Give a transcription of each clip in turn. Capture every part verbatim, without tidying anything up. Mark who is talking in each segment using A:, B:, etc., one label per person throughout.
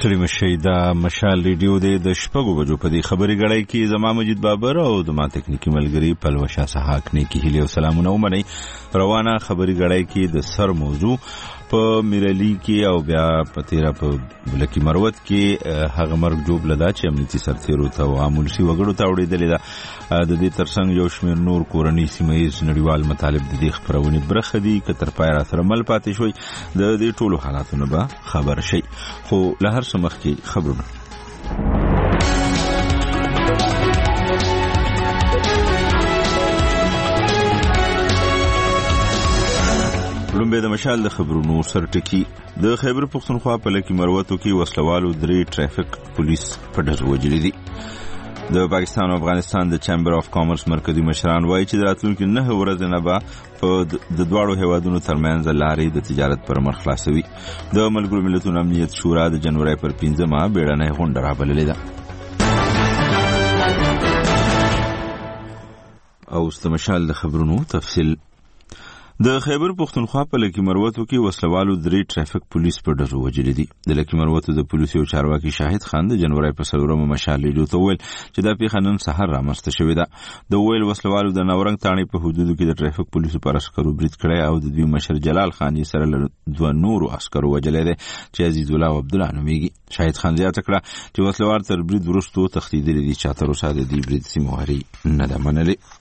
A: ستړي مشئ دا مشال ریډیو دی د شپږو بجو په دې خبري غړای کې زما مجید بابر او د ما تکنیکی ملګری پلوشا سحاق نه کې هلي او سلامونه ومني. روانه خبري غړای کې د سر موضوع په میرلی کې او بیا په تیرا په بلکی مروت کې هغه مرګ جوب لدا چې امنیتي سرتیرو ته او عامل سی وګړو ته وړېدلې ده. د دې ترڅنګ یو شمېر نور کورنۍ سیمایي نړیوال مطالب د دې خبرونې برخه دي که تر پای را سره مل پاتې شوي د دې ټولو حالاتونو به خبر شي. خو له هر څه مخکې خبرونه لومبه د مشال د خبرونو سرټکی. د خیبر پختونخوا په لکی مروتو کې وسلوالو درې ټرافیک پولیس په ډزو وجلې دي. د پاکستان او افغانستان د چیمبر اف کامرس مرکزی مشران وایي چې د راتلونکي نه ورځې نه به په د دواړو هیوادونو ترمنځ لارې د تجارت پر مخ خلاصوي. د ملګرو ملتونو امنیت شورا د جنوري پر پنځمه بیړنۍ غونډه رابللې ده. او استمشال د خبرونو تفصیل. د خیبر پختونخوا په لکی مروتو کې وسلوالو درې ټرافیک پولیس په ډزو وجلې دي. د لکی مروتو د پولیسو یو چارواکي شاهد خان د جنوري په څلورمه مشال ریډیو ته وویل چې دا پیښه نن سهار رامنځته شوې ده. د ویل وسلوالو د نورنګ تاڼې په حدودو کې د ټرافیک پولیسو پر عسکرو برید کړی او د دوی مشر جلال خان یې سره له دوه نورو عسکرو وجلی دی چې عزیز الله او عبدالله نومیږي. شاهد خان زیاته کړه چې وسلوال تر برید وروسته تښتېدلي دي چې تر اوسه د دې برید سیمواري نه ده منلې.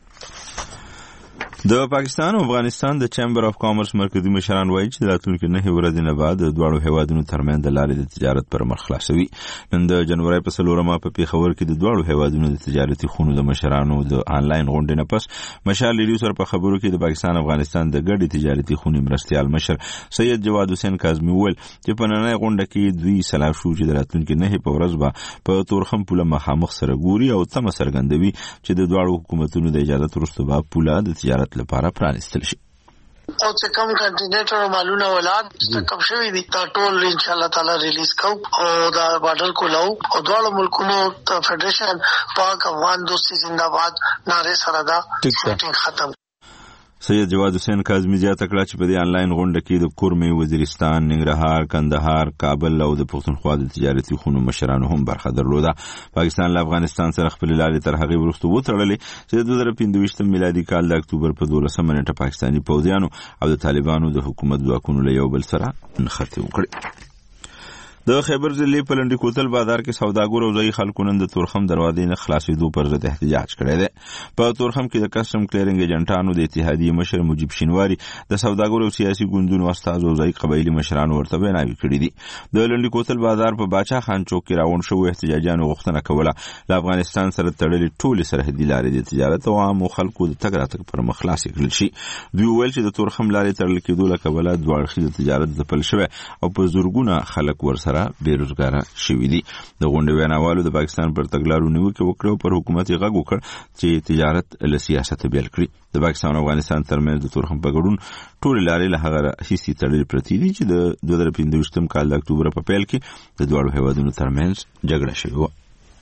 A: د پاکستان او افغانستان د چیمبر اف کامرس مرکزی مشران وایي چې د راتلونکي نه ورځې نه بعد د دواړو هیوادونو ترمنځ د لارې د تجارت پر مخ خلاصوي. نن د جنوري په څلورمه په پیښور کې د دواړو هیوادونو د تجارتي خونو د مشرانو د آنلاین غونډې نه پس مشال ریډیو سره په خبرو کې د پاکستان افغانستان د ګډې تجارتي خونې مرستیال مشر سید جواد حسین کاظمي وویل چې په نننۍ غونډه کې دوی سلا شو چې د راتلونکي نه په ورځ به په تورخم پوله مخامخ سره ګوري او تمه څرګندوي چې د دواړو حکومتونو د اجازه وروسته به پوله د تجارت لپاره پرانیستل شي.
B: او چې کوم کنټینر مالونه ولاد کم شوی دي تا ټول ان شاء الله تعالی ریلیز کو او دا بارډر کولاو او دواړو ملکونو فدریشن پاک افغان دوستي زنده باد ناره سره دا شوټینګ ختم.
A: سید جواد حسین کاظمي زیاته کړه چې په دې آنلاین غونډه کې د کورمي وزیرستان، ننګرهار، کندهار، کابل او د پښتونخوا د تجارتي خونو مشرانو هم برخه درلوده. پاکستان له افغانستان سره خپل لارې تر هغه وروسته وتړلې چې د دوه زره پنځه میلادي کال د اکتوبر په دولسمه نیټه پاکستاني پوځیانو او د طالبانو د حکومت ځواکونو له یو بل سره نښتې وکړې. د خیبر ضلع په لنډي کوتل بازار کې سوداګر او ځایي خلکو نن د تورخم دروازې نه خلاصېدو پر ضد احتجاج کړی دی. په تورخم کې د کسټم کلیرنګ ایجنټانو د اتحادیې مشر مجیب شینواري د سوداګرو او سیاسي ګوندونو استازو او ځایي قبایلي مشرانو ورته ویناوې کړي دي. د لنډي کوتل بازار په باچا خان چوک کې راغونډ شوو احتجاجیانو غوښتنه کوله له افغانستان سره تړلې ټولې سرحدي لارې د تجارت او عامو خلکو د تګ راتګ پر مخ خلاصې کړل شي. دوی وویل چې د تورخم لارې تړل کېدو له کبله دوه اړخیز تجارت ځپل شوی او په زرګونه خلک ورسره بیروزګاره شوي دي. د غونډې ویناوالو د پاکستان پر تګلارو نیوکې وکړې او پر حکومت یې غږ وکړ چې تجارت له سیاسته بیل کړي. د پاکستان او افغانستان ترمنځ د تورخم په ګډون ټولې لارې له هغه راهیسې تړلې پرتې دي چې د دوه زره پنځه کال د اکتوبر په پیل کې د دواړو هیوادونو ترمنځ جګړه شوې وه.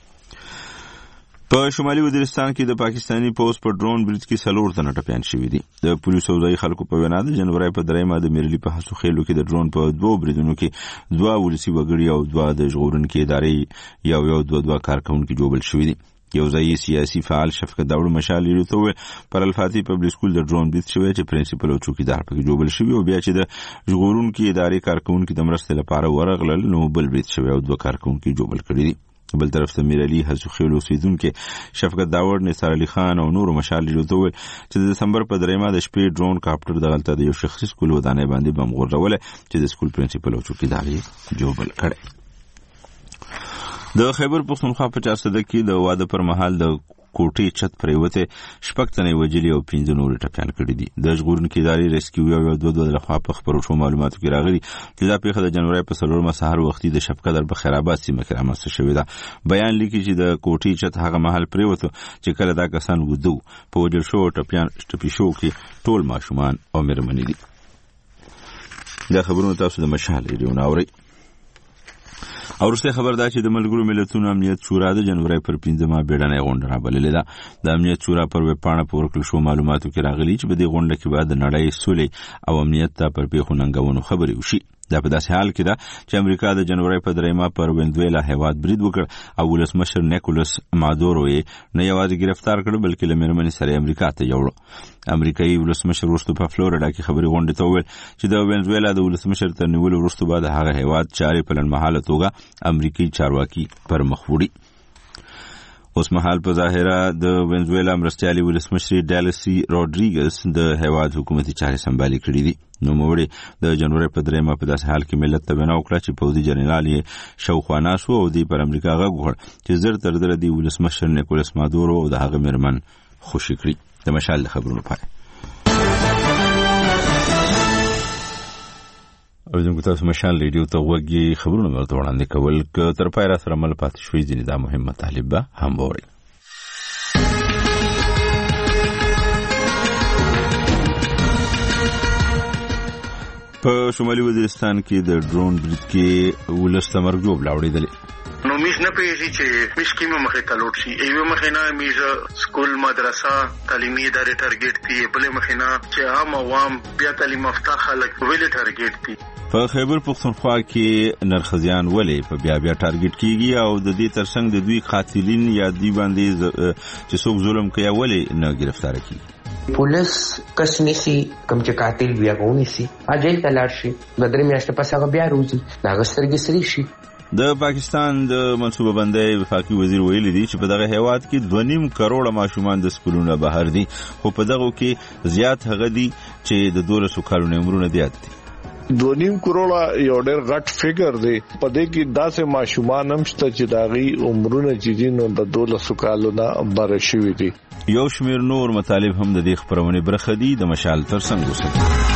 A: په شمالي وزیرستان کې د پاکستاني پوځ په ډرون برید کې څلور تنه ټپیان شوي دي. د پولیسو او ځایي خلکو په وینا د جنوري په درېیمه د میرلي په هسو خیلو کې د ډرون په دوو بریدونو کې دوه ولسي وګړي او دوه د ژغورونکي ادارې یو یو دوه دوه کارکوونکي جوبل شوي دي. یو ځایي سیاسي فعال شفقت داوړ مشال ریډیو ته وویل پر الفاتي پبلک سکول د ډرون برید شوی چې پرنسپل او چوکیدار پکې جوبل شوي او بیا چې د ژغورونکي ادارې کارکوونکي د مرستې لپاره ورغلل نو بل برید شوی او دوه کارکوونکي جوبل کړي دي. بل طرف ته میر علي هسو خیلو اوسیدونکي شفقت داوړ، نثار علي خان او نور مشال ریډیو ته وویل چې د دسمبر په درېیمه د شپې ډرون کاپټر دغلته د یو شخصي سکول ودانۍ باندې بم غورځولی چې د سکول پرنسپل او چوکیدار یې جوبل کړی. د خیبر پښتونخوا په چارسده کې د واده پر مهال د کوټې چت پریوته شپږ تنې وجلي او پنځه نورې ټپیان کړي دي. د ژغورونکي ادارې ریسکیو یو دوه دوه لخوا په خبرو شو معلوماتو کې راغلي چې دا پیښه د جنوري په څلورمه سهار وختي د شفقدر په خیرآباد سیمه کې رامنځته شوې ده. بیان لیکي چې د کوټې چت هغه مهال پریوته چې کله دا کسان وده په وجل شو ټپیان ټپي شو کې ټول ماشومان او مېرمنې دي. دا خبرونه تاسو د مشال ریډیو نه اورئ. او وروسته خبر دا چې د ملګرو ملتونو امنیت شورا د جنوري پر پنځمه بیړنۍ غونډه رابللې ده. د امنیت شورا پر ویب پاڼه په ورکړل شو معلوماتو کې راغلي چې په دې غونډه کې به د نړۍ سولې او امنیت ته پر پیښو ننګونو خبرې وشي. دا په داسې حال کې ده چې امریکا د جنوري په دریمه پر وینزویلا هیواد برید وکړ او ولسمشر نیکولس مادورو یې نه یوازې گرفتار کړ بلکې له میرمنې سره امریکا ته یوړ. امریکایي ولسمشر وروسته په فلوریډا کې خبري غونډې ته وویل چې د وینزویلا د ولسمشر تر نیولو وروسته به د هغه هیواد چارې په لنډمهاله توګه امریکایي چارواکي پر مخ وړي. اوس مهال په ظاهره د وینزویلا مرستیالي ولسمشر ډالسي روډریګز د هیواد حکومتي چارې سمبالي کړې دي. نوموړي د جنوري په دریمه په داسې حال کې ملت ته وینا وکړه چې پوځي جنرال یې شاوخوا ناست و او دوی پر امریکا غږ وکړ چې زر تر زره د ولسمشر نیکولس مادورو او د هغه میرمن خوشي کړي. د مشال د خبرونو پای او زموږ تاسو مشال ریډیو ته وګورئ. خبرونه مرته وړاندې کول ک تر پای را سره مل پاتې شوي ځینې دا مهم مطالب به هم ووري. په شمالي وزیرستان کې د ډرون برید کې ولس ته مرګ جوړ لاوړېدلې.
C: نو میش نه پیږي چې میش کیمه مخه تلوټ شي ایو مخه نه میز سکول مدرسه تعلیمي ادارې ټارګټ دي بل مخه نه چې عام عوام بیا تعلیم یافته خلک ویل ټارګټ دي.
A: په خیبر پختونخوا کې نرخزیان ولې په بیا بیا ټارګټ کیږي او د دې ترڅنګ د دوی قاتلین یا دوی باندې چې څوک ظلم کوي ولې نه گرفتار کیږي.
D: پولیس کس نسی کم چې قاتل بیا غونی سي اجل تلار شي د درې میاشتې پس هغه بیا روزي دا غسترګي سری شي.
A: د پاکستان د منصوبه بندۍ وفاقي وزیر ویلي دی چې په دغه هیواد کې دوه نیم کروڑه ماشومان د سکولونو بهر دي خو په دغه کې زیات هغه دي چې د دولسو کالونو عمرونه زیات دي.
E: دو نیم کروڑه یو ډېر غټ فګر دی په دې کې داسې ماشومان هم شته چې داغي عمرونه چې دي نو د دولسو کالونو بر شوي دي.
A: یو شمیر نور مطالب هم د دې خبرونې برخه دي. د مشال ترڅنګ اوسئ.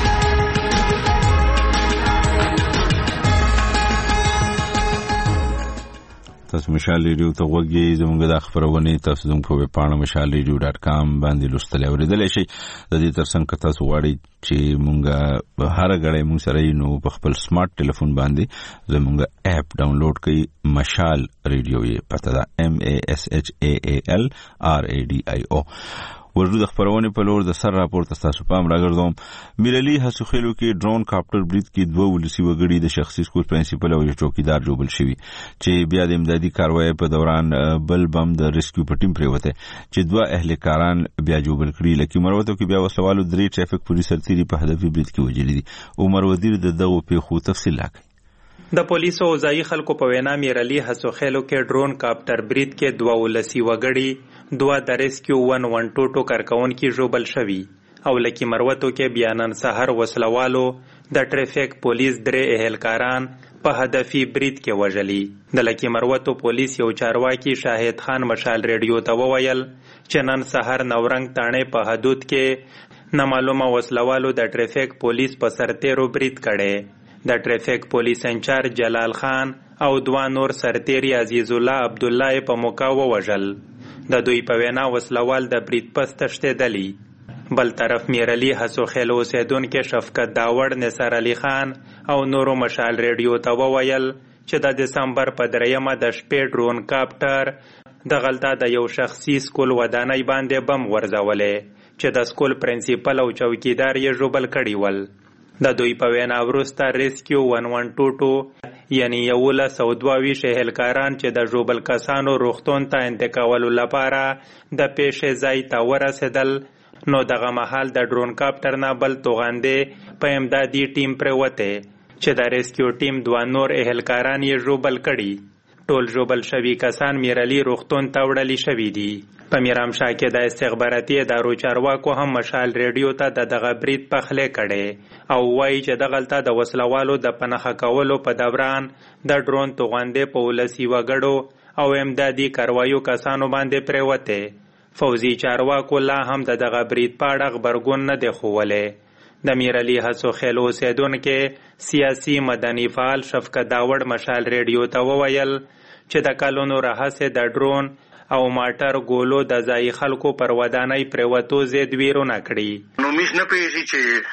A: تاسو مشال ریډیو ته وګورئ. زموږ د خبرونه تاسو زموږ په ویب پاڼه مشال ریډیو ډاټ کام باندې لوستل او اوریدل شي. د دې ترڅنګ که تاسو غواړئ چې مونږه هر غړی مونږ سره نو په خپل سمارټ ټلیفون باندې زموږ اپ ډاونلوډ کړئ. مشال ریډیو یې پته ده ام ا اس اچ ا ا ال ار ا ډي آی او. ورته د خبرونه په لور د سر راپورته تاسو پام راګرځوم. میرلی حسوخیلو کې ډرون کاپټر برید کې دوه ولسی وګړي د شخصي سکول پرنسپل او چوکیدار جوړل شوی چې بیا د امدادي کاروایی په دوران بل بم د ریسکیو په ټیم پریوته چې دوه اهلکاران بیا جوړل کړي. لکه مروته کې بیا وسوالو درې ټریفیک پولیس سرتيري په هدفي برید کې وجلي دي. عمر وزیر د دغه پیښو تفصیل راکړي.
F: د پولیسو او ځایي خلکو په وینا میرلی حسوخیلو کې ډرون کاپټر برید کې دوه ولسی وګړي دوه د ریسکیو ون ون ټو ټو کارکونکي ژوبل شوي او لکه مروتو کې بیانن سحر وسلوالو د ټریفیک پولیس درې اهلکاران په هدفي برید کې وژلي. د لکه مروتو پولیس یو چارواکي شاهد خان مشال ریډیو ته وویل چې نن سحر نورنګ تاڼې په حدود کې نامعلومه وسلوالو د ټریفیک پولیس په سرتیرو برید کړي. د ټریفیک پولیس انچارج جلال خان او دوه نور سرتیري عزیز الله عبد الله په موقع ووژل. د دوی په وینا وسلوال د برید پس تښتېدلي. بل طرف میرلی حسوخیلو اوسیدونکي شفقت داوړ نثار علي خان او نورو مشال ریډیو ته وویل چې د دسمبر په دریمه د شپې ډرون کاپټر د غلطه د یو شخصي سکول ودانۍ باندې بم ورځولې چې د سکول پرنسپل او چوکیدار یې ژوبل کړي ول. د دوی په وینا وروسته ریسکیو ون ون ټو ټو یعنی یولس او دوه ویشت اهلکاران چې د ژوبل کسانو روغتون ته انتقالولو لپاره د پیښې ځای ته ورسېدل نو دغه مهال د ډرون کاپټر نه بل توغندې په امدادي ټیم پرېوتې چې د ریسکیو ټیم دوه نور اهلکاران یې ژوبل کړي. ټول ژوبل شوي کسان میرلی روغتون ته وړلي شوي دي. په میرامشاه کې د استخباراتي ادارو چارواکو هم مشال ریډیو ته د دغه برید پخلی کړی او وایي چې دغلته د وسلوالو د پنهه کولو په دوران د ډرون توغندې په ولسي وګړو او امدادي کاروایو کسانو باندې پرېوتې. فوزي چارواکو لا هم د دغه برید په اړه غبرګون نه دی ښوولی. د میرلی حسوخیلو اوسیدونکي سیاسي مدني فعال شفقت داوړ مشال ریډیو ته وویل چې د کلونو راهیسې د ډرون او ماټر ګولو د ځایي خلکو پر ودانۍ پرېوتو ضد ویرونه کړي.
C: نو میش نه پیږي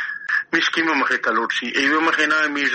C: چې میش کیمه مخه تلوټ شي ایو مخه نه میز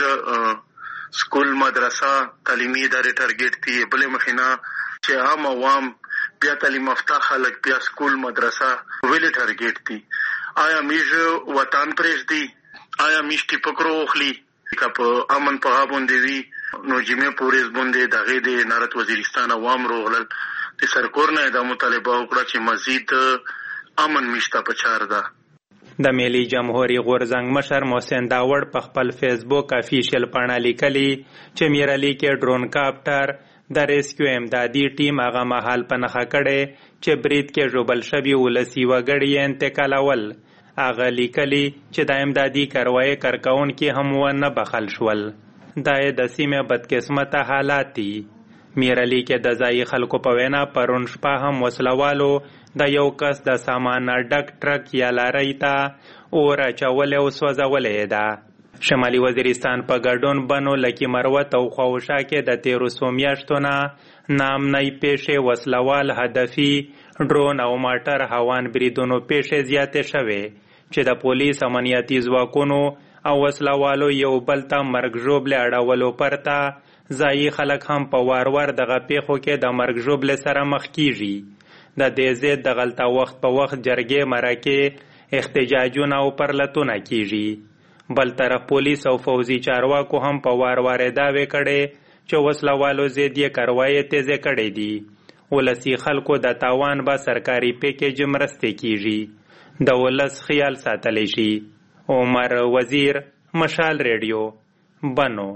C: سکول مدرسه تعلیمي ادارې ټارګټ دي بل مخه نه چې عام عوام بیا تعلیم یافته خلک بیا سکول مدرسه ویل ټارګټ دي. آیا میز وطن پرېږدي؟ آیا میش ټیپکرو اخلي؟ کپ امن په باندې وی نو جمعه پوریز باندې دغه د نارت وزیرستان عوام روغلل د سرکور نه د مطالبه وکړه چې مزید امن مشته پچار ده.
F: د ملي جمهوریت غورزنګ مشر محسن داوړ په خپل فیسبوک افیشل پاڼه لیکلي چې میرالي کې ډرون کاپټر د ریسکیو امدادي ټیم هغه مهال په نښه کړی چې برید کې ژوبل شوي ولسي وګړي یې انتقالول. هغه لیکلي چې د امدادي کاروایي کارکوونکي هم ونه بخښل شول. دا یې د سیمې بدقسمته حالات دي. میرالي کې د ځایي خلکو په وینا پرون شپه هم وسلوالو د یو کس د سامان ډک ټرک یا لارۍ ته اور اچولې او سوځولې ده. شمالي وزیرستان په ګډون بنو لکي مروت او خواوشا کې د تیرو څو میاشتو نه نامنۍ پیښې وسلوال هدفي ډرون او ماټر هوان بریدونو پیښې زیاتې شوې چې د پولیس امنیتي ځواکونو او وسلوالو یو بل ته مرګ ژوبلې اړولو پرته ځایي خلک هم په وار وار دغه پیښو کې د مرګ ژوبلې سره مخ کیږي. د دې ضد د غلطه وخت په وخت جرګې مرکې احتجاجونه او پرلتونه کیږي. بل طرف پولیس او فوزي چارواکو هم په وار وار دعوې کړي چې وسلوالو ضد یې کاروایي تیزې کړې دي. ولسي خلکو د تاوان به سرکاري پیکیج مرستې کیږي. د ولس خیال ساتلی شي. عمر وزیر، مشال ریډیو، بنو.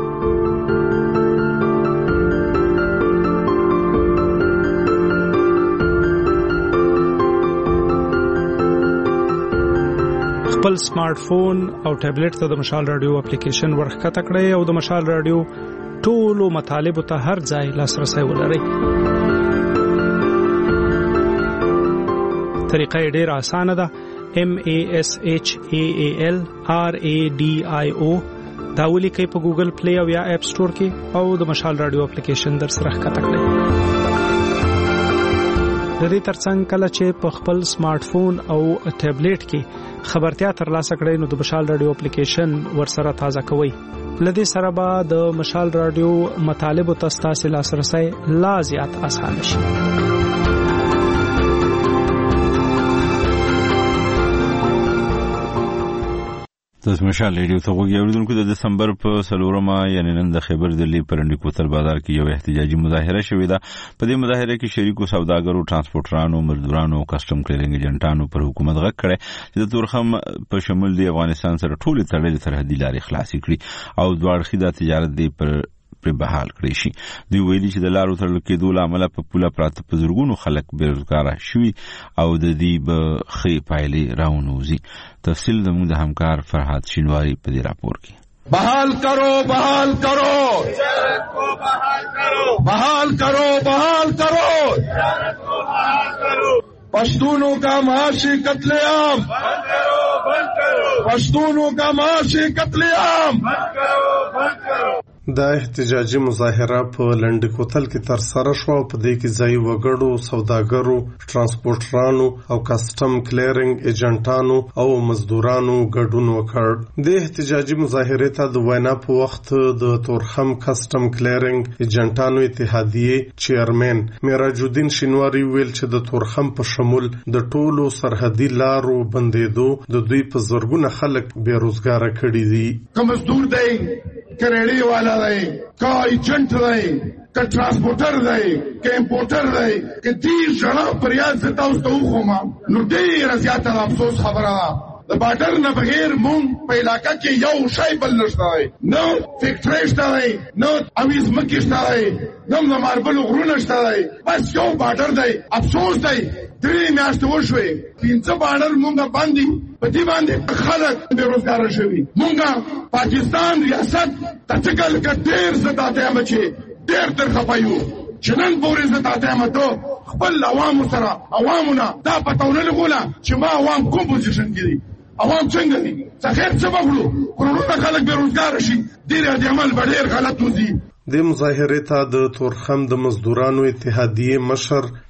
G: خپل سمارټ فون او ټابلیټ ته د مشال رادیو اپلیکیشن ورښکته کړئ او د مشال رادیو ټولو مطالبو ته هر ځای لاسرسی ولرئ. طریقه یې ډېره اسانه ده. M A S H A A L R A D I O دا ولیکئ په ګوګل پلی او یا اپ سټور کې او د مشال رادیو اپلیکیشن در سره ښکته کړئ. د دې ترڅنګ کله چې په خپل سمارټ فون او ټابلیټ کې خبرتیا ترلاسه کړئ نو د مشال رادیو اپلیکیشن ورسره تازه کوئ. لدې سره به د مشال رادیو مطالبو ته ستاسو لاسرسی لا زیات اسانه شي.
A: تاسو مشال ریډیو ته وګورئ. اوریدونکو د دسمبر په څلورمه یعنی نن د خیبر دلی پرنډي کوتل بازار کې یو احتجاجي مظاهره شوې ده. په دې مظاهره کې شریکو سوداګرو، ترانسپورټرانو، مزدورانو او کسټم کلیرنګ ایجنټانو پر حکومت غږ کړی چې د تورخم په شمول د افغانستان سره ټولې تړلې سرحدي لارې خلاصې کړي او دوه اړخیزه تجارت دی پر پر بحال کړی شي. دوی ویلي چې د لارو تړل کېدو له امله په پوله پراته په زرګونو خلک بېروزګاره شوي او د دې به ښې پایلې راونوځي. تفصیل زموږ د همکار فرهاد شینواري په دې راپور کې.
H: بحال کرو بحال کرو تجارت کو بحال کرو بحال کرو بحال کرو تجارت کو بحال کرو پشتونوں کا معاشی قتل عام بند کرو بند کرو پشتونوں کا معاشی قتل عام بند کرو بند کرو.
I: دا احتجاجي مظاهره په لنډ کوتل کې تر سره شو او په دې کې ځای وګړو، سوداګرو، ترانسپورټرانو او کسټم کلیرنګ ایجنټانو او مزدورانو ګډون وکړ. د احتجاجي مظاهره ته د وینا په وخت د تورخم کسټم کلیرنګ ایجنټانو اتحادیه چیرمن معراج الدین شینواری ویل چې د تورخم په شمول د ټولو سرحدي لارو بندېدو د دوی په زرګونه خلک بیروزګاره کړي دي.
H: کوم مزدور دی کریڑی والا دی کا ایجنٹ دی کا ټرانسپورټر دی کا امپورټر دی که دې ژړا پریاد زتا اوس ته وخوما نو ډېره زیاته د افسوس خبره ده. د باډر نه بغیر مونږ په علاقه کې یو شی بل نشته دی، نه فیکټرۍ شته دی، نه اویز مکې شته دی، نه د ماربلو غرونه شته دی، بس یو باډر دی. افسوس دی درې میاشتې وشوې پنځه باډر مونږ باندې په دې باندې خلک بېروزګاره شوي. مونږ پاکستان ریاست ته ټکل که ډېر زه داته یم چې ډېر تر خفه یو چې نن پورې زه داته یم ته خپل عوامو سره عوامو نه دا پته ونه لګوله چې ما عوام کوم پوزیشن کې دي، عوام څنګه دي، څه خیر څه به کړو، کروڑونه خلک بېروزګاره شي، دې رد عمل به ډېر غلط وځي.
I: د مظاهرې ته د تورخم د مزدورانو اتحادیه مشر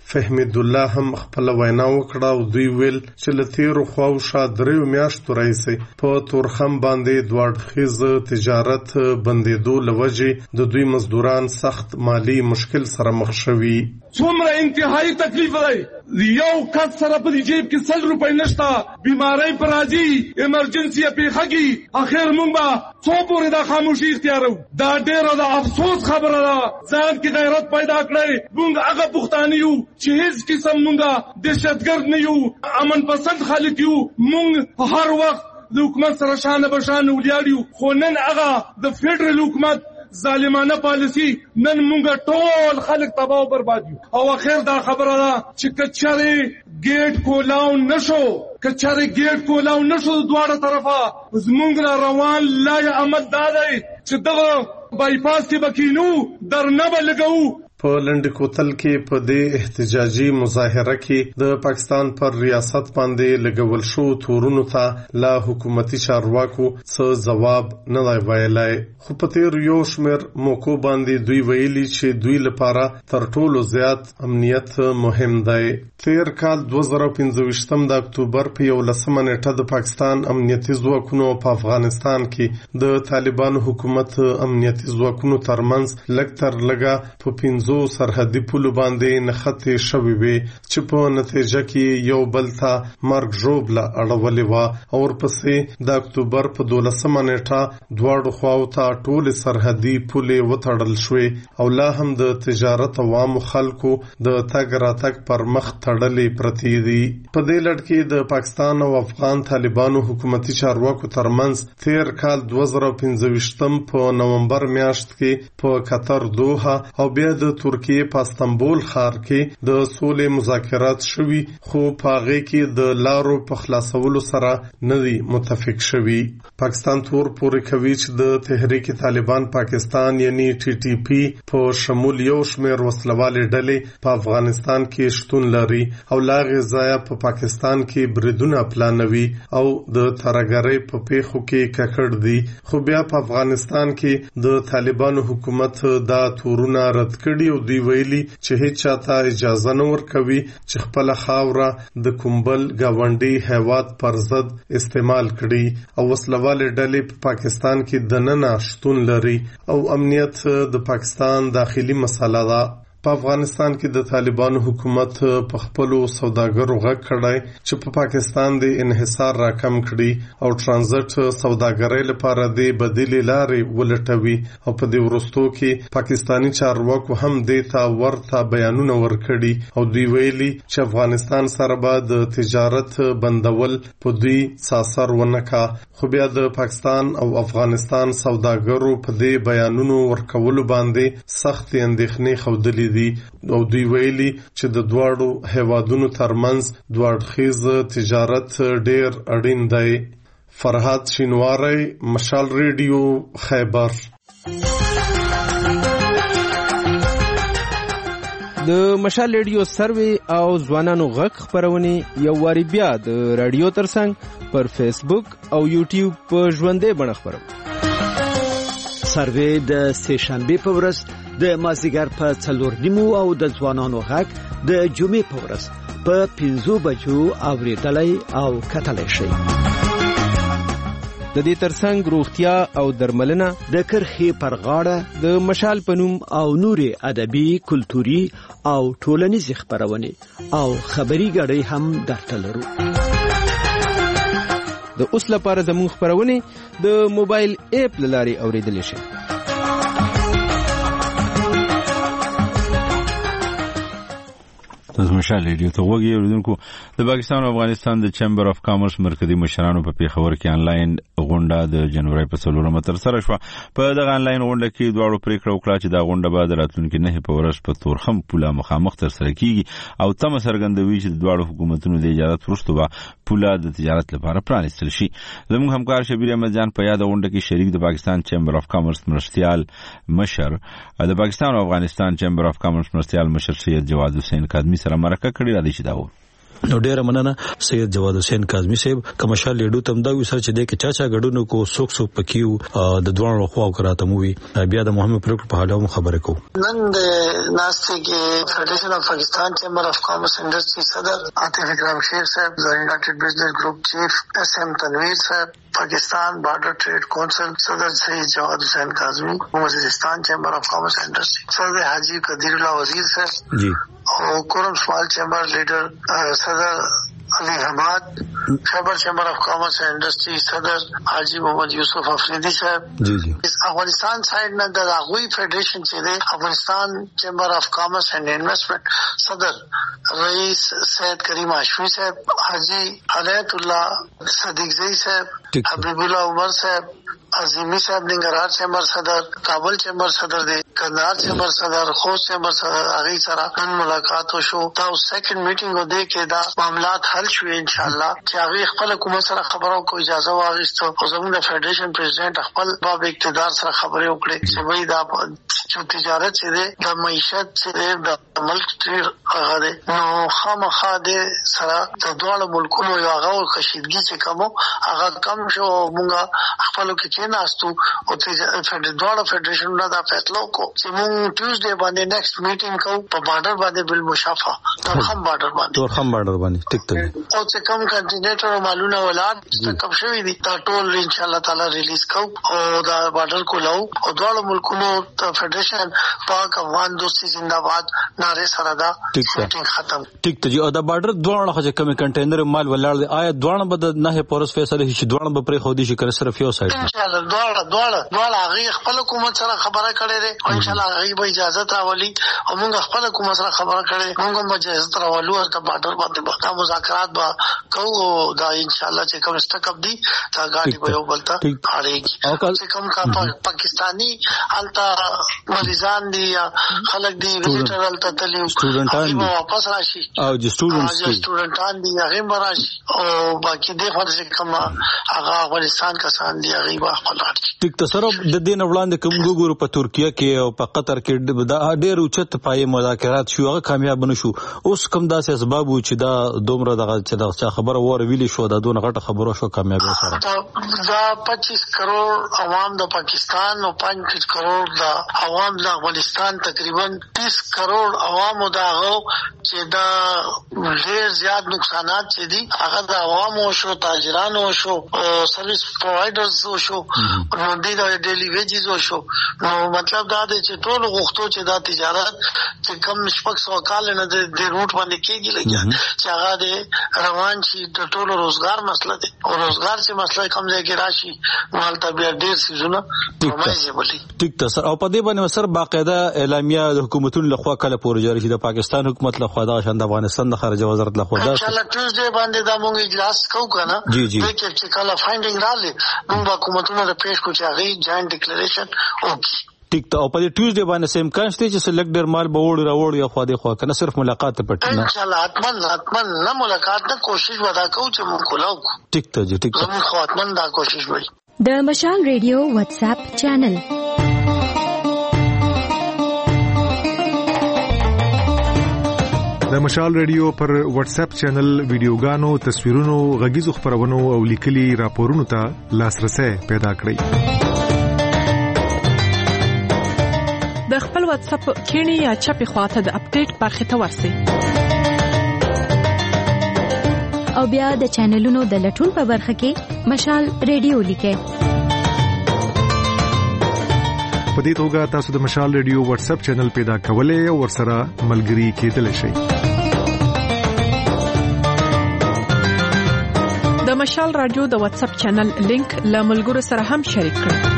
I: فهمید الله هم خپل وینا وکړه او دوی ویل چې له تیرو خواوشا دریو میاشتو راهیسې په تورخم باندې دوه اړخیز تجارت بندېدو له وجې د دوی مزدوران سخت مالی مشکل سره مخ شوي.
H: څومره انتهایی تکلیف دی، یو کس سره په جیب کې سل روپۍ نشته، بیماری پر راځي، ایمرجنسي پیښږي، اخر مونږ به څو پورې دا خاموشي اختیارو. دا ډېره د افسوس خبره ده. ځان کې غیرت پیدا کړئ. مونږ هغه پښتانه یو چې هیڅ قسم مونږ دهشتګرد نه یو، امن پسند خلک یو. مونږ هر وخت د حکومت سره شانه بشانه ولاړ یو، خو نن هغه د فیډرل حکومت ظالمانه پالیسی نن مونږ ټول خلک تباہ او برباد یو. او اخر دا خبره ده چې کچره گیټ کولاو نشو، کچره گیټ کولاو نشو دواړه طرفه زمونږ را روان لای عمل دا دی چې دغه بایپاس کې بکینو در نه بلګو.
I: په لنډ کوتل کې په دې احتجاجي مظاهره کې د پاکستان پر ریاست باندې لګول شو تورونو ته لا حکومتي چارواکو څه جواب نه دی ویلای. خو په تیر یو شمېر موقعو باندې دوی ویلي چې دوی لپاره تر ټولو زیات امنیت مهم دی. تیر کال دوه زره پنځه ویشتم د اکتوبر په یولسمه نیټه د پاکستان امنیتي ځواکونو په افغانستان کې د طالبانو حکومت امنیتي ځواکونو ترمنځ لږ تر لږه په پنځه زو سرحدي پولو باندې نښتې شوې وې چې په نتیجه کې یو بل ته مرګ ژوبله اړولې وه او ورپسې د اکتوبر په دولسمه نیټه دواړو خواو ته ټولې سرحدي پولې وتړل شوې او لا هم د تجارت عوامو خلکو د تګ راتګ پر مخ تړلې پرتې دي. په دې لړ کې د پاکستان او افغان طالبانو حکومتي چارواکو ترمنځ تیر کال دوه زره پنځه ویشتم په نومبر میاشت کې په قطر دوحه او بیا د ترکیه په استانبول ښار کې د سولې مذاکرات شوي، خو په هغې کې د لارو په خلاصولو سره نه دي متفق شوي. پاکستان تور پورې کوي چې د تحریک طالبان پاکستان یعنی ټي ټي پی په شمول یو شمېر وسلوالې ډلې په افغانستان کې شتون لري او لا هغې ځایه په پاکستان کې بریدونه پلانوي او د ترهګرۍ په پیښو کې ککړ دي. خو بیا په افغانستان کې د طالبانو حکومت دا تورونه رد کړي او دوی ویلي چې هیڅ چاته اجازه نه ورکوي چې خپله خاوره د کوم بل ګاونډي هیواد پر ضد استعمال کړي او وسلوالې ډلې په پاکستان کې دننه شتون لري او امنیت د پاکستان داخلي مسله ده. په افغانستان کې د طالبانو حکومت په خپلو سوداګرو غږ کړی چې په پاکستان د انحصار راکم کړي او ترانزیت سوداګرۍ لپاره د بدیلې لارې ولټوي او په دې وروستو کې پاکستانی چارواکو هم دې ته ورته بیانونه ورکړي او دوی ویلي چې افغانستان سره به د تجارت بندول په دوی ساسر ونه کا. خو بیا د پاکستان او افغانستان سوداګرو په دې بیانونو ورکولو باندې سختې اندېښنې ښودلې دي او دوی ویلي چې د دواړو هیوادونو ترمنځ دوه اړخیز تجارت ډیر اړین دی. فرهاد شینواری، مشال ریډیو، خیبر.
J: د مشال ریډیو سروي او ځوانانو غږ خبرونه یو واری بیا د رادیو ترڅنګ پر فیسبوک او یوټیوب په ژوندې بڼه خبرو.
K: سروي د سه شنبه په ورځ د مازیګر په څلور نیمو او د ځوانانو غږ د جمعې په ورځ په پنځو بجو اوریدلای او کتلای شي.
J: د دې ترڅنګ روغتیا او درملنه،
K: د کرخې پر غاړه،
J: د مشال پنوم
K: او نوري ادبي، کلتوري او ټولنیز خبرونه او خبري غړي هم درته لرو.
J: د اوس لپاره زموږ خبرونه د موبایل اپ لاري اوریدل شي.
A: تاسو مشال ریډیو ته وګورئ. اوریدونکو، د پاکستان او افغانستان د چیمبر اف کامرس مرکزی مشرانو په پیښور کې انلاین غونډه د جنوري په څلورمه تر سره شوه. په دغه انلاین غونډه کې دواړو پریکړه وکړه چې دا غونډه به د راتلونکي نه په ورځ په تورخم پوله مخامخ تر سره کیږي او تم څرګندوي چې د دواړو حکومتونو د اجازه وروسته به پوله د تجارت لپاره پرانیستل شي. زموږ همکار شبیر احمد جان په یاد غونډه کې شریک د پاکستان چیمبر اف کامرس مرستيال مشر د پاکستان او افغانستان چیمبر اف کامرس مرستيال مشر سید جواد حسین کاظمی سره مرکه کړې را دي چې دا و
L: نو ډیره مننه سید جواد حسین کاظمی صاحب کمشال لیډو تم دا وسره چې د کې چا چا غډونو کو سوک سوک پکیو د دوه خو کراته موي بیا د محمد پروګ په حاله خبره کو
B: نن د ناشته کې فدریشن اف پاکستان چیمبر اف کامرس انډستری صدر عاطف اکرم شیر صاحب د یونایټډ بزنس گروپ چیف اس ایم تنویر صاحب پاکستان بارڈر ٹریڈ کونسل صدر سید جواد حسین کاظمی وزیرستان چیمبر اف کامرس انڈسٹری صدر حاجی قدیر اللہ وزیر صاحب جی اور کورم سمال چیمبر لیڈر صدر علی حماد خیبر چیمبر اف کامرس اینڈ انڈسٹری صدر حاجی محمد یوسف افریدی صاحب جی جی افغانستان سائیڈ نه د هغوی فیڈریشن چې دی افغانستان چیمبر اف کامرس اینڈ انویسٹمنٹ صدر رئیس سید کریم هاشمی صاحب حاجی عنایت الله صدیق زئی صاحب حبیب الله عمر صاحب عظیمی صاحب ننګرهار چیمبر صدر کابل چیمبر صدر دی کندهار چیمبر صدر خوست چیمبر صدر هغه سره نن ملاقات وشو دا سیکنډ میټینګ و دی کې دا معاملات حل شوي ان شاء الله چې هغه خپل کوم سره خبرو کو اجازه واغستو او زموږ د فیډریشن پریزیدنت خپل باب اقتدار سره خبرې وکړي چې وای دا چې تجارت چې دی د معیشت چې دی د ملک ډیر هغه دی نو خامخا د سره د دوه ملکونو یو هغه کشیدګي چې کوم هغه کم شو مونږه خپل کې چې ناستو او د دوه فیډریشن نه دا فیصله کو چې مونږ ټیوزډے باندې نیکسټ میټینګ کوو په بارډر باندې بل مشافه تورخم بارډر باندې
L: تورخم بارډر باندې ټیک ته
B: او چې کوم کنټینیټر او مالونه ولاد کم شوی دي دا ټول ان شاء الله تعالی ریلیز کوو او دا بارډر کولاو او دوه ملکونو ته فیډریشن پاک افغان دوستی زنده باد ناره سره دا میټینګ ختم
L: ټیک ته او دا بارډر دوه خو کوم کنټینر مال ولاد آیا دوه به نه پورس فیصله شي دوه به پرې خو دي شي کړ صرف یو سایډ
B: ان شاء الله دوه دوه دوه هغه خپل حکومت سره خبره کړې ده ان شاء الله هغه به اجازه راولي او موږ خپل حکومت سره خبره کړې موږ هم اجازه راولو د بارډر باندې دا مذاکرات به کوو دا ان شاء الله چې کوم سټاک دی دا غاډي به یو بلته اړيږي چې کوم کا پاکستانی التا مریضان دي خلک دي وزټر التا تلي
L: سټوډنټان
B: دي واپس راشي
L: او د سټوډنټس
B: دي سټوډنټان دي هغه راشي او باقي د فرض کوم هغه افغانستان کسان دي هغه به خپل راشي
L: ټیک ته سره د دین وړاندې کوم ګورو په ترکیه کې او په قطر کې دا ډېر اوچت پای مذاکرات شو هغه کامیاب نشو اوس کوم داسې اسباب چې دا دومره دغه چې دا خبره وره ویلې شو دا دونه غټه خبره شو کامیاب سره
B: دا پچیس کروڑ عوام د پاکستان او پنځه کروڑ د عوام د افغانستان تقریبا تیس کروڑ عوام داغو چې دا ډېر زیات نقصانات چې دي هغه د عوامو شو تاجرانو شو سرویس پرووایډرز شو نو د ډیلی ویجز شو نو مطلب دا دی چې ټول غوښتو چې دا تجارت چې کم شپږ سو کال نه د روټ باندې کېږي لګیا چې هغه د روان شي د ټول روزګار مسله دی او روزګار چې مسله کم ځای کې راشي مال طبيعت ډېر سيزونه پرمایي بولی
L: ټیک ته سر او په دې باندې سر باقاعده اعلامیه د حکومتونو لخوا کله پورې جاری شي د پاکستان حکومت لخوا دا شاند افغانستان د خارجه وزارت لخوا دا
B: ان شاء الله ټیوزډے باندې دا مونږ اجلاس کوو کنه
L: جی جی
B: چې کله فایندینګ راځي موږ حکومتونو ته پیش کوو چې هغه جاینټ ډیکلیریشن وکړي
L: ټیک ته او په دې ټیوزډے باندې سیم کانشته چې سلیکټ ډیر مال به وړي راوړي یا خو دې خو کنه صرف ملاقات ته پټ نه
B: ان شاء الله اتمن اتمن نه ملاقات ته کوشش ودا کوو چې مونږ کولاو
L: ټیک ته جی ټیک ته
B: موږ خو اتمن دا کوشش وکړو
M: د مشال ریډیو واتس اپ چینل
N: د مشال ریډیو پر واتس اپ چینل ویډیوګانو تصویرونو غږیزو خبرونو او لیکلي راپورونو ته لاسرسي پیدا کړئ
O: د خپل واتس اپ کینی یا چپی خواته د اپډیټ برخه ته ورسئ
M: او بیا د چینلونو د لټون په برخه کې مشال ریډیو لیکئ
N: په دې توګه تاسو د مشال ریډیو واتس اپ چینل پیدا کولای او ورسره ملګري کېدلی شئ
O: د مشال رادیو د واتس اپ چینل لینک له ملګرو سره هم شریک کړئ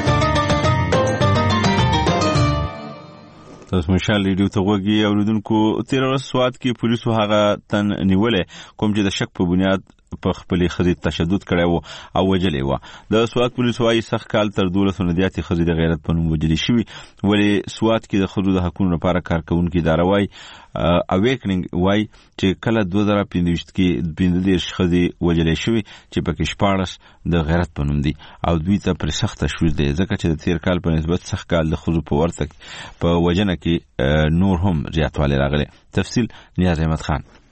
A: تاسو مشال ریډیو ته وګورئ اوریدونکو تیر ورځ سواد کې پولیسو هغه تن نیولې کوم چې د شک په بنیاد په خپل خزي تشدد کړو او وجلې و د سواد پولیسو وايي سخت کال تر دولس سندياتي خزي د غیرت په نوم وجلې شوی ولې سواد کې د خزو د حقوقو لپاره کارکونکو اداره وايي اویکنینګ وايي چې کله دوه هزار پنځه کې بندلې خزي وجلې شوی چې پکې شپارس د غیرت په نوم دي او دوی ته پر سخت تشویش دي ځکه چې د تیر کال په نسبت سخت کال د خزو په ورته په وجنه کې نور هم زیاتوالی راغلي تفصیل نیاز احمد خان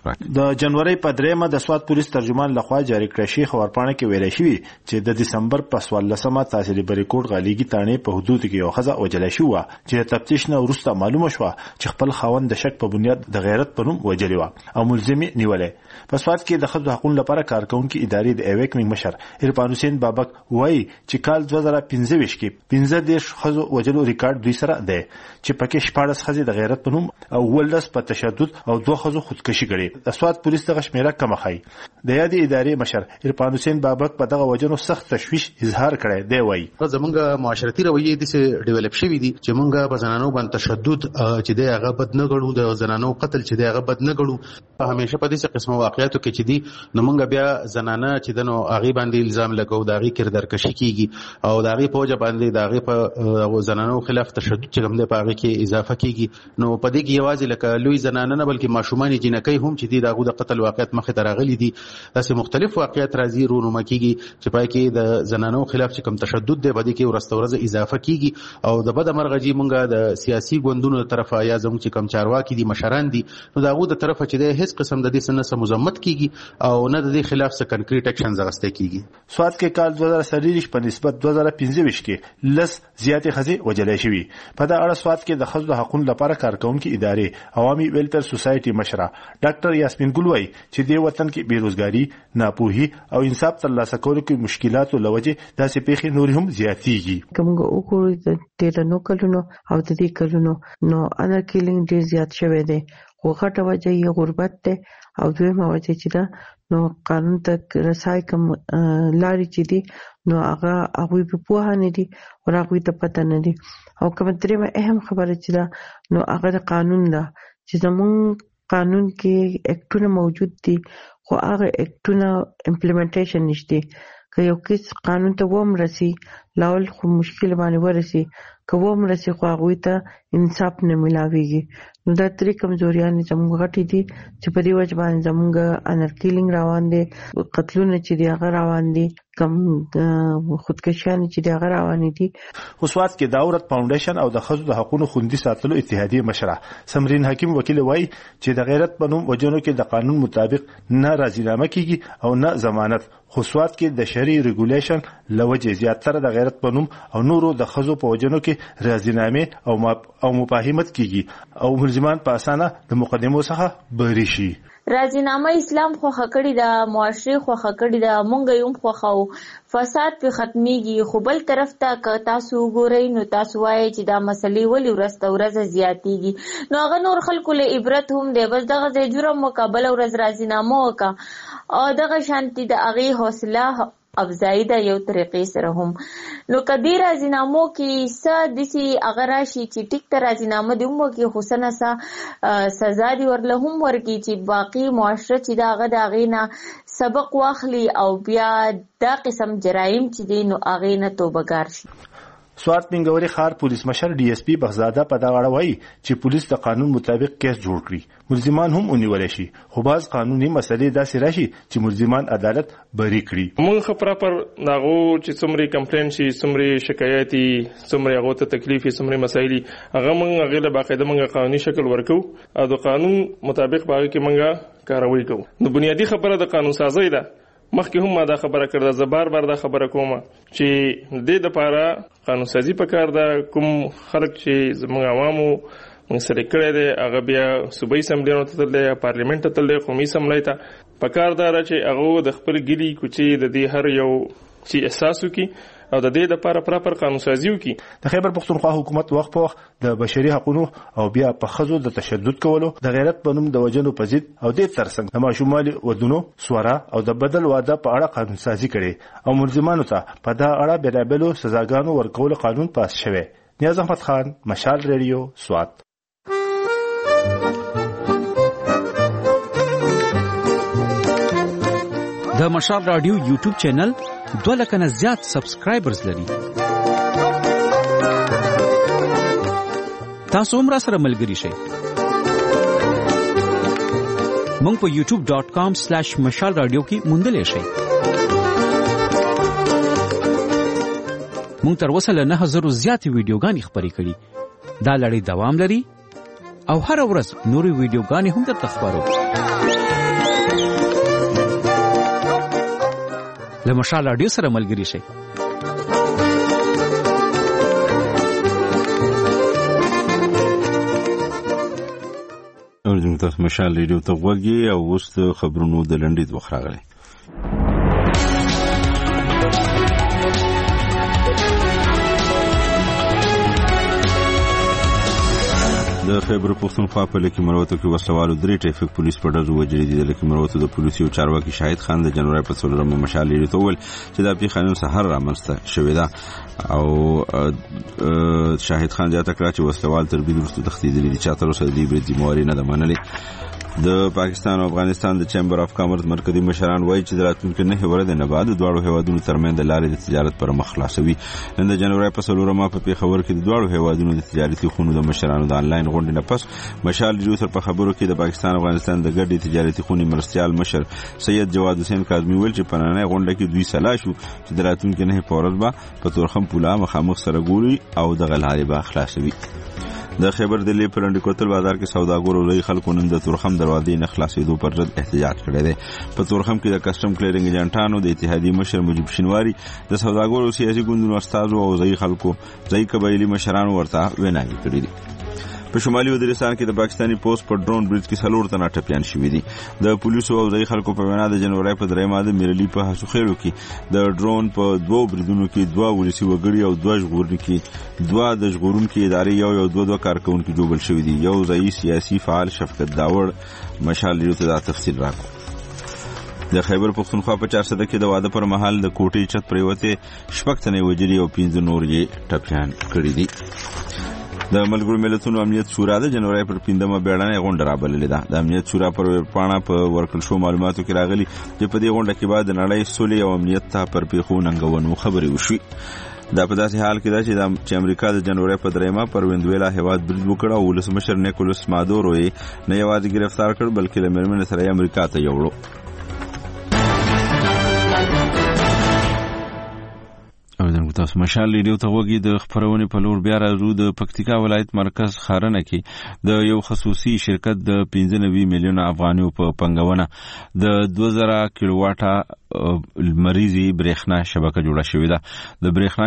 P: د جنوري په دریمه د سواد پولیس ترجمان لخوا جاری کړی شي خبرپاڼه کې ویل شوی چې د دسمبر په څوارلسمه تحصیلي بریکوټ غالیګي تانې په حدود کې یو ښځه وجلې شو چې د تفتیش نه وروسته معلومه شو چې خپل خاوند د شک په بنیاد د غیرت په نوم وجلې و او ملزمي نیولې. په سواد کې د ښځو حقوقو لپاره کارکونکو ادارې د ایویک مشر عرفان حسین بابک وایي چې کال دوه زره پنځه ویشت کې پنځه دیرش ښځو وجلو ریکارډ دوی سره دی چې پکې شپاړس ښځې د غیرت په نوم او ولس په تشدد او دوه ښځو خودکشي کړې. د سواد پولیس دغه شمیره کم خای. د یادې ادارې مشر عرفان حسین بابک په دغه وجنو سخت تشویش اظهار کړی دی. وایي
Q: زمونږ معاشرتي رویه د څه ډیولپ شوی دي چې مونږ په زنانو باندې تشدد چې دی هغه بد نه غړو، د زنانو قتل چې دی هغه بد نه غړو. همیشه په دې قسمه واقعیتو کې چې دی نو مونږ بیا زنانه چې دنو هغه باندې الزام لګو، د هغه کردارکشي کیږي او د هغه په وجه باندې د هغه په زنانو خلاف تشدد چې کوم دی په هغه کې اضافه کیږي. نو په دې کې یوازې لکه لوی زنانه نه بلکې ماشومان جنکۍ هم چې دی دغه د قتل واقعیت مخه ته راغلي دي. داسې مختلف واقعیت راځي رونما کیږي چې پای کې د زنانو خلاف چې کوم تشدد دی په دې کې ورستورزه اضافه کیږي او د بد مرغجي مونږه د سیاسي ګوندونو طرفه یا زموږ چې کوم چارواکي دي مشران دي نو دغه د طرفه چې د هیڅ قسم د دې سنه مزمت کیږي او نه د دې خلاف څه کنکریټ اکشن زغسته کیږي.
P: سواد کې کال دوه زره سلیریش په نسبت دوه زره پنځه ویشت کې لس زیاتې ښځې وجلې شوې. په دا اړه سواد کې د ښځو حقوقو لپاره کارکونکو ادارې عوامي ویلفیر سوسایټي مشره ډاکټر یاسمین ګل وايي چې د وطن کې بیروزګاری، ناپوهي او انصاف ترلاسه کولو کې مشکلاتو لوجه داسې پیښې نور هم زیاتېږي.
R: کومه وګورئ د نو کلونو او د دې کلونو نو انا کیلینګ ډیر زیات شوی دی. خو غټه وجه یې غربت ده او دویمه وجه چې ده نو قانون تک رسای کوم لاري چې دي نو هغه هغه په پوهه نه دي او هغه ته پته نه دي. او کوم درېمه اهم خبره چې ده نو هغه د قانون ده چې زمون قانون کې اکټونه موجود دي خو هغه اکټونه امپلیمنټیشن نشته. که یو کس قانون ته ووم رسی لاول خو مشکل باندې ورسی که ووم رسی خو هغوی ته انصاف نه ملاویږي. نو دا ترې کمزوریانې زموږ غټې دي چې په دې وجه باندې زموږ انر کیلینګ روان دي، قتلونه چې دی هغه روان دي، کم خودکشیانې چې دی هغه روانې دي.
P: سواد کې د عورت فاونډیشن او د ښځو د حقوقو خوندي ساتلو اتحادیې مشره سمرین حکیم وکیل وایي چې د غیرت په نوم وجنو کې د قانون مطابق نه راضینامه کیږي او نه ضمانت. خو سواد کې د شرعي ریګولیشن لوجه زیاتره د غیرت په نوم او نورو د ښځو په وجنو کې راضینامه او او مفاهمت کیږي او ملزمان په اسانه د مقدمو څخه بری شي.
S: راضینامه اسلام خو خکړی د معاشري خو خکړی د مونږ یم خو خو فساد په ختميږي. خو بل طرف ته که تاسو وګورئ نو تاسو وایي چې دا مسلې ولې ورسته ورځ زیاتېږي. نو هغه نور خلکو له عبرت هم دی، بس دغه د جرم مقابله ورځ راضینامه وکا او دغه شانتي د هغه حوصله افزایی د یو طریقې سره هم. نو کدی راضینامو کې څه دسی اگر راشي چې ټیک ته راضینامه دی مو کې حسنه سا سزا دی ورله هم ورکی چې باقی معاشره چې دا هغه د هغې نه سبق واخلي او بیا دا قسم جرایم چې دی نو هغې نه توبهګار شي.
P: سواد منګوري خار پولیس مشر ډي اس پی بغزاده په دا غړ وایي چې پولیس د قانون مطابق کیس جوړ کړي، ملزمان هم ونیول شي. خو باز قانوني مسلې داسې راشي چې ملزمان عدالت بری کړي.
T: موږ خبره پر داغو چې څومره کمپلین شي، څومره شکایتي، څومره هغه ته تکلیفي، څومره مسایل هغه موږ هغه له باقاعده موږ قانوني شکل ورکو او د قانون مطابق باغ کې موږ کاروي کوو. نو بنیادی خبره د قانون سازي ده. مخکې هم ما دا خبره کړه، زه بار بار دا خبره کوم چې د دې لپاره قانون سازي پکار ده. کوم خلک چې زموږ عوامو موږ سره کړی دی هغه بیا صوبایي اسمبلیانو ته تللی یا پارلیمنت ته تللی، قومي اسمبلۍ ته پکار ده چې هغه د خپل ګلي کوچې د دې هر یو چې احساس وکړي او د دې لپاره پراپر قانون سازي وکړي.
P: د خیبر پښتونخوا حکومت وخت په وخت د بشري حقوقو او بیا په ښځو د تشدد کولو، د غیرت په نوم د وجنو په ضد او د ترڅنګ د ماشومالي ودونو سوره او د بدل واده په اړه قانون سازي کړي او ملزمانو ته په دا اړه بیلابلو سزاګانو ورکول قانون پاس شوی. نیاز احمد خان، مشال ریډیو، سوات.
U: د مشال رادیو یوټیوب چینل دوه لکه نه زیات سبسکرایبرز لري. تاسو هم را سره ملګري شئ. مونږ په یوټیوب ډاٹ کام سلیش مشال رادیو کې موندلی شئ. مونږ تر اوسه له نه زرو زیاتې ویډیوګانې خپرې کړي. دا لړۍ دوام لري او هر ورځ نورې ویډیوګانې هم درته خپروو. د مشال رادیو سره ملګري شئ.
A: اوریدونکو تاسو مشال ریډیو ته غوږی او اوس د خبرونو د لنډید وخت راغلی. د خیبر پښتونخوا په لکه مروتو کې وسلوالو درې ټریفیک پولیس په ډزو وجلي دي. د لکه مروتو د پولیسو چارواکي شاهد خان د جنوري په څلورمه مشال ریډیو ته وویل چې دا پیښه نن سهار رامنځته شوې ده او شاهد خان زیاته کړه چې وسلوال تر برید وروسته تښتېدلي دي. چا تر اوسه د دې برید ذمهواري نه ده منلې. د پاکستان او افغانستان د چیمبر اف کامرس مرکزی مشران وایي چې د راتلونکي نهه ورځې نه بعد دواړو هیوادونو ترمنځ د لارې د تجارت پر مخ خلاصوي. نن د جنوري په څلورمه په پیښور کې د دواړو هیوادونو د تجارتي خونو د مشرانو د انلاین غونډې نه پس مشال ریډیو سره په خبرو کې د پاکستان او افغانستان د ګډې تجارتي خونې مرستیال مشر سید جواد حسین کاظمي ویل چې په نننۍ غونډه کې دوی سلا شو چې د راتلونکي نهه په ورځ به په تورخم پوله مخامخ سره ګوري او دغه لارې به خلاصوي. د خیبر دلی په لنډ کوتل بازار کې سوداګرو لوی خلکو نن د تورخم دروازې نه خلاصېدو پر ضد احتجاج کړی دی. په تورخم کې د کسټم کلیرنګ ایجنټانو د اتحادیې مشر مجیب شینواری د سوداګرو سیاسي ګوندونو استازو او ځایي خلکو ځایي قبایلي مشرانو ورته ویناوې کړې دي. په شمالي وزیرستان کې د پاکستاني پوسټ په ډرون برج کې څلور تنه ټپیان شوي دي. د پولیسو او ځایي خلکو په وینا د جنوري په درېیمه د میرلي په هسوخېلو کې د ډرون په دوو بریدونو کې دوه ولسي وګړي او دوه ژغورونکي دوه د ژغورونکي ادارې یو یو دوه دوه کارکوونکي جوړل شوي دي. یو ځایي سیاسي فعال شفقت داوړ مشال ریډیو ته دا تفصیل راکړ. د خیبر پښتونخوا په چارسده کې د واده پر مهال د کوټې چت پریوتې شپږ تنې وجلي او پنځه نور یې ټپیان کړي دي. د ملګرو ملتونو امنیت شورا د جنوري پر پنځمه بیړنۍ غونډه رابللې ده. د امنیت شورا پر ویبپاڼه په ورکړل شو معلوماتو کې راغلي چې په دې غونډه کې بعد د نړۍ سولې او امنیت ته پر پیښو ننګونو خبرې وشوي. دا په داسې حال کې ده چې امریکا د جنوري په درېیمه پر وینزویلا هیواد برید وکړ او ولسمشر نیکولس مادورو یې نه یوازې ګرفتار کړ بلکې له میرمنې سره یې امریکا ته یوړو. تاسو مشال ریډیو ته وګورئ. د خبرونې په لور بیا راځو. د پکتیکا ولایت مرکز خارنه کې د یو خصوصي شرکت د پنځه نوي میلیونه افغانیو په پنګونه د دوه زره کیلو واټه لمریزي برېښنا شبکه جوړه شوې ده. د برېښنا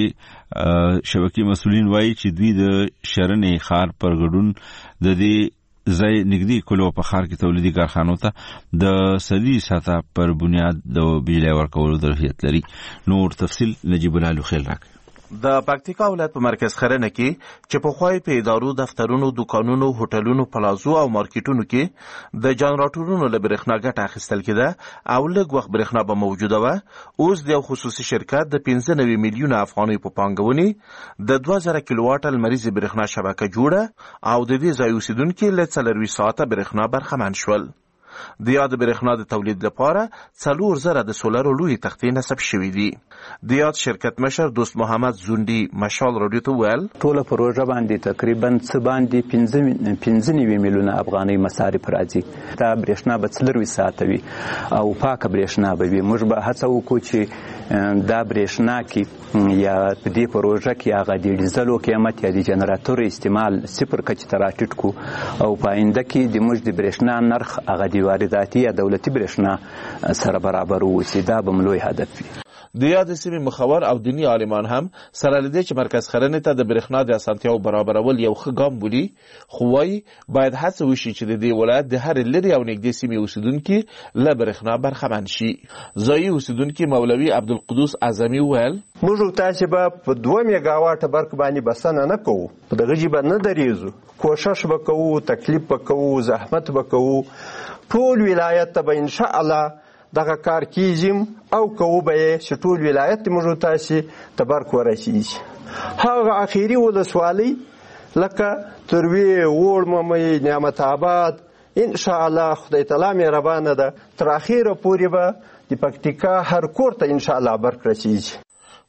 A: شبکې شبکې مسولین وایي چې دوی د شرنې ښار پر ګډون د دې ځای نږدې کلو په ښار کې تولیدي کارخانو ته د سدي ساته پر بنیاد د بجلی ورکولو ظرفیت لري. نور تفصیل نجیب الله خیل راکړي.
D: د پکتیکا ولایت په مرکز خرنه کې چې په خوای په ادارو دفترونو دکانونو هوټلونو پلازو او مارکیټونو کې د جنراتورونو له برېښنا ګټه اخیستل کېده او لږ وخت برېښنا به موجوده وه. اوس د یو خصوصي شرکت د پنځه نوي میلیونه افغانیو په پانګونې د دوه زره کیلو واټه لمریزې برېښنا شبکه جوړه او د دې ځای اوسیدونکي له څلرویشت ساعته برېښنا برخمن شول. د یاد برېښنا د تولید لپاره څلور زره د سولرو لوی تختې نصب شوي دي. د یاد شرکت مشر دوست محمد زوندي مشال رادیو ته ویل
V: ټوله پروژه باندې تقریبا څه باندې پنځه نوي میلیونه افغانۍ مصارف راځي. دا برېښنا به څلرویشت ساعته وي او پاکه برېښنا به وي. موږ به هڅه وکړو چې دا برېښنا کې یا په دې پروژه کې هغه د ډیزلو قیمت یا د جنراتور استعمال صفر کچې ته راټیټ کړو او په آینده کې د موږ د برېښنا نرخ هغه د وارداتي یا دولتي برېښنا سره برابر واوسي. دا به مو لوی هدف وي.
D: د یاد سیمې مخور او دینی عالمان هم سره لدې چې مرکز خرنې ته د برېښنا د اسانتیاو برابرول یو ښه ګام بولي، خو وايي باید هڅه وشي چې د دې ولایت د هر لرې او نږدې سیمې اوسیدونکي له برېښنا برخمن شي. ځایي اوسیدونکي مولوي عبدالقدوس اعظمي ویل
W: موږ تاسو به په دوه میگا واټه برق باندې بسنه نه کوو، په دغه جبه نه دریزو، کوشش وکړو، تکلیف وکړو، زحمت وکړو، ټول ولایت ته به ان شاء الله دغه کار کیږم او کوو به چې ټول ولایت موږ تاسو ته برق ورسیږي. هغه اخیری ولسوالۍ لکه تروی، وړمې، نعمت آباد ان شاء الله خدای تعالی مهربانه ده تر اخیره پورې به د پکتیکا هر کور ته ان شاء الله برق رسیږي.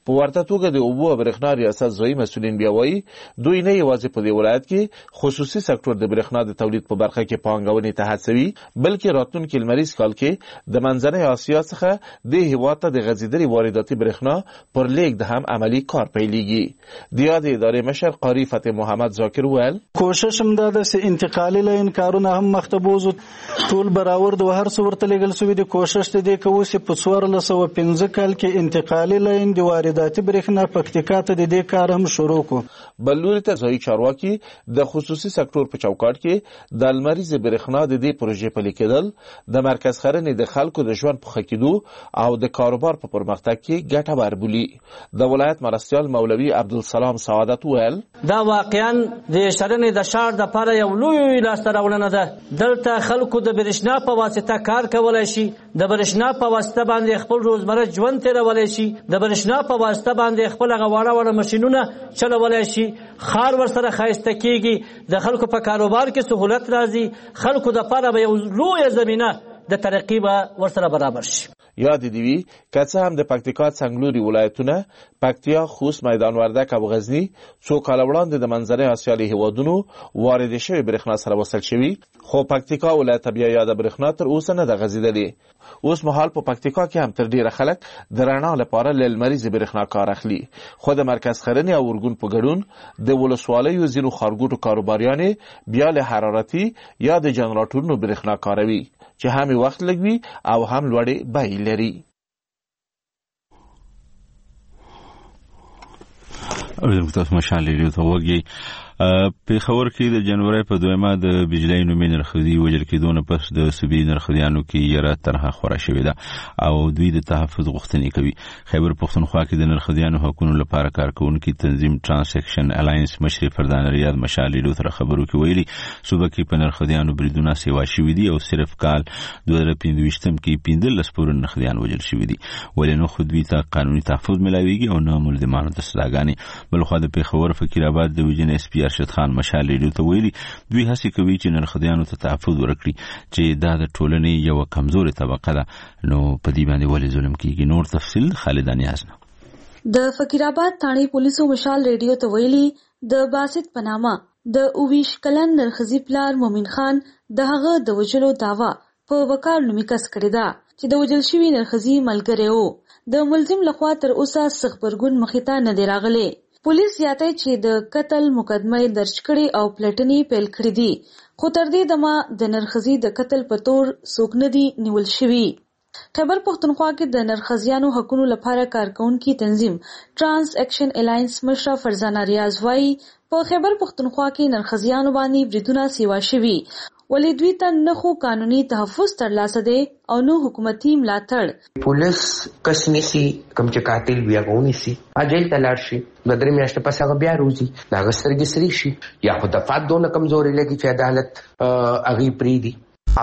D: په ورته توګه د اوبو او برېښنا ریاست ځایي مسؤلین بیا وایي دوی نه یوازې په دې ولایت کې خصوصي سکتور د برېښنا د تولید په برخه کې پانګونې ته هڅوي بلکې راتلونکي لمریز کال کې د منځنۍ اسیا څخه د هېواد ته د غځېدلې وارداتي برېښنا پر لیږد هم عملي کار پیلېږي. د یادې ادارې مشر قاري فتح محمد ذاکر وویل
C: کوشش هم دا ده چې انتقالي لاین کارونه هم مخته بوځو ټول برابر د هر څه ورته لېږل سوي دي. کوشش د دې کوو چې په څوارلس سوه پنځه کال کې انتقالي لاین د وارداتي برېښنا پکتیکا ته د دې کار هم شروع کړو.
D: بل لوري ته ځایي چارواکي د خصوصي سکتور په چوکاټ کې د لمریزې برېښنا د دې پروژې پلي کېدل د مرکز ښرنې د خلکو د ژوند په ښه کېدو او د کاروبار په پرمختګ کې ګټور بولي. د ولایت مرستیال مولوي عبدالسلام سعادت وویل
E: دا واقعا د شرنې د ښار دپاره یو لوی لاسته راوړنه ده. دلته خلکو د برېښنا په واسطه کار کولی شي، د برېښنا په واسطه باندې خپل روزمره ژوند تېرولی شي، د برېښنا په واسطه باندې خپل هغه واړه واړه ماشینونه چلولی شي، ښار ورسره ښایسته کېږي، د خلکو په کاروبار کې سهولت راځي، خلکو دپاره به یو لویه زمینه د ترقي به ورسره برابر شي.
D: یاد دی وی که څه هم د پکتیکا څنګلوري ولایتونه پکتیا، خوست، میدان وردک او غزني څو کاله وړاندې د منځنۍ اسیا له هېوادونو واردې شوې برېښنا سره وصل شوي، خو پکتیکا ولایت بیا یاده برېښنا تر اوسه نه ده غځېدلې. اوس مهال په پکتیکا کې هم تر ډېره خلک د رڼا لپاره له لمریزې برېښنا کار اخلي، خو د مرکز ښرنې او اورګون په ګډون د ولسوالیو ځینو ښارګوټو کاروباریانې بیا له حرارتي یا د جنراتورونو برېښنا کاروي چې هم وخت لګوي او هم لوړې بیې لري.
A: او تاسو مشال لري ته وګي په خبر کې د جنوري په دویمه د بجلی نومي نرخدي وجل کېدو نه پس د سبي نرخديانو کې یره طرحه خورا شوې ده او دوی د تحفظ غوښتنې کوي. خیبر پښتونخوا کې د نرخديانو حقوقو لپاره کارکونکو تنظیم ترانزیکشن الاینس مشري فردان ریاض مشال لري تر خبرو کې ویلي صوبه کې په نرخديانو بریدونه سیوا شوې دي او صرف کال دوه هزار پنځه کې پنځلس پورې نرخديان وجل شوې دي، ولې نو خو دوی ته قانوني تحفظ ملاويږي او نه ملزمانو ته سزاګانې. بل خو د پیښور فقیر آباد د ویژن اس پی ارشد خان مشال لري ته ویلي دوی هڅه کوي چې نرخديانو ته تحفظ ورکړي چې دا د ټولنې یو کمزوري طبقه ده، نو په دې باندې ولې ظلم کیږي. نور تفصیل خالد نیاز نه.
F: د فقیر آباد تھانے پولیسو مشال ریډیو ته ویلي د باسط پنامه د اوویش کلن نرخزی پلار مومن خان د هغه د وجلو داوا په وقار نومي کس کړی ده چې د وجل شوی نرخزی ملګری وو. د ملزم لخوا تر اوسه سخبرګون مخې ته نه دی راغلی. پولیس زیاته چې د قتل مقدمه درج کړي او پلټنې پیل کړې دي، خو تر دې دمه د نرخزي د قتل په تور څوک نه دي نیول شوي. خیبر پښتونخوا کې د نرخزیانو حقوقو لپاره کارکونکو تنظیم ترانس ایکشن الاینس مشره فرزانه ریاض وايي په خیبر پښتونخوا کې نرخزیانو باندې بریدونه سیوا شوي، ولې دوی ته نه خو قانوني تحفظ ترلاسه دی او نو حکومتي ملاتړ.
X: پولیس کس نیسی کم چې قاتل بیا غونی سي اجل تلار شي د درې میاشتې پس هغه بیا روزي دا غسترګي سری شي یا خو د فات دونه کمزوري لګي چې عدالت اغي پری دي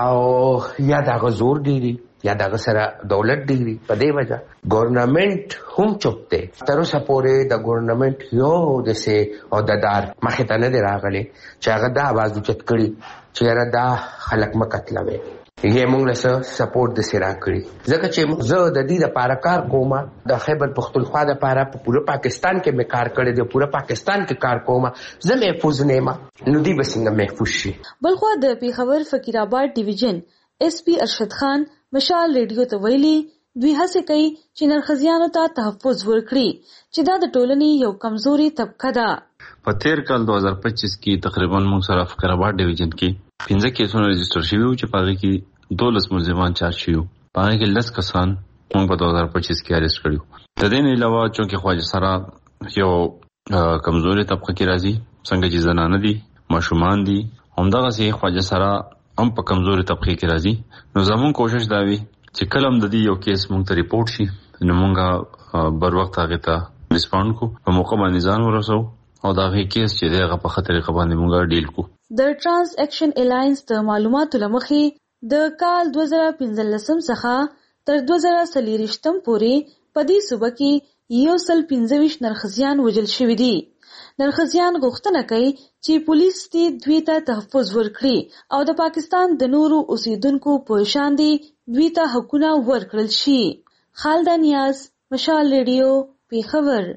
X: او یا دا غزور ډیری یا دا سره دولت ډیری. په دې وجه ګورنمنت هم چوپته تر اوسه پورې د ګورنمنت یو د سه عہدیدار مخه ته نه دی راغلی چې هغه دا आवाज اوچت کړي چې را دا خلک مکتلوي. یې موږ له سپورټ د سره کړی ځکه چې زه د دې لپاره کار کوم، د خیبر پښتونخوا لپاره په پوره پاکستان کې مې کار کړی دی، پوره پاکستان کې کار کوم، زه محفوظ نه یم نو دی بسنګ محفوظ شي.
F: بلخو د پیښور فقیر آباد ډیویژن اس پی ارشد خان مشال ریډیو ته ویلي دوی هڅه کوي چې نرخزیانو ته تحفظ ورکړي چې دا د ټولنې یو کمزوري طبقه ده.
Y: په تیر کال دوه هزار پچیس کې تقریبا موږ سره فقیر آباد ډیویژن کې پنځه کیسونه رجسټر شوي وو چې په هغې کې دولس ملزمان چارج شوي وو، په هغې کې لس کسان موږ په دوه هزار پچیس کې اریسټ کړي وو. د دې نه علاوه چونکې خواجه سرا یو کمزوري طبقه کې راځي، څنګه چې زنانه دي، ماشومان دي، همدغسې خواجه سرا هم په کمزوري طبقه کې راځي. نو زموږ کوشش دا وي چې کله هم د دې یو کیس موږ ته ریپورټ شي نو موږ بر وخت هغې ته ریسپانډ کو، په موقع باندې ځان ورسو او دا هغې کیس چې دی هغه په ښه طریقه باندې موږ ډیل کو.
F: د ترانس ایکشن الاینس د معلوماتو له مخې د کال دوه زره پنځلسم څخه تر دوه زره څلېرویشتم پورې په دې صوبه کې یو سل پنځه ویشت نرخزیان وژل شوي دي. نرخزیان غوښتنه کوي چې پولیس دې دوی ته تحفظ ورکړي او د پاکستان د نورو اوسیدونکو په شان دي دوی ته حقونه ورکړل شي. خالد نیاز، مشال ریډیو، پیښور.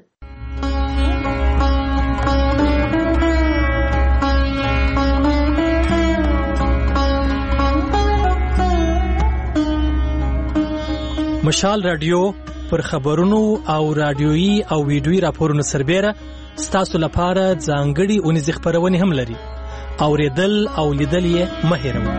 G: مشال رادیو پر خبرونو او رادیويي او ویډیويي راپورونو سربېره ستاسو لپاره ځانګړي اونیزې خپرونې هم لري. اوریدل او لیدل یې مه هېروئ.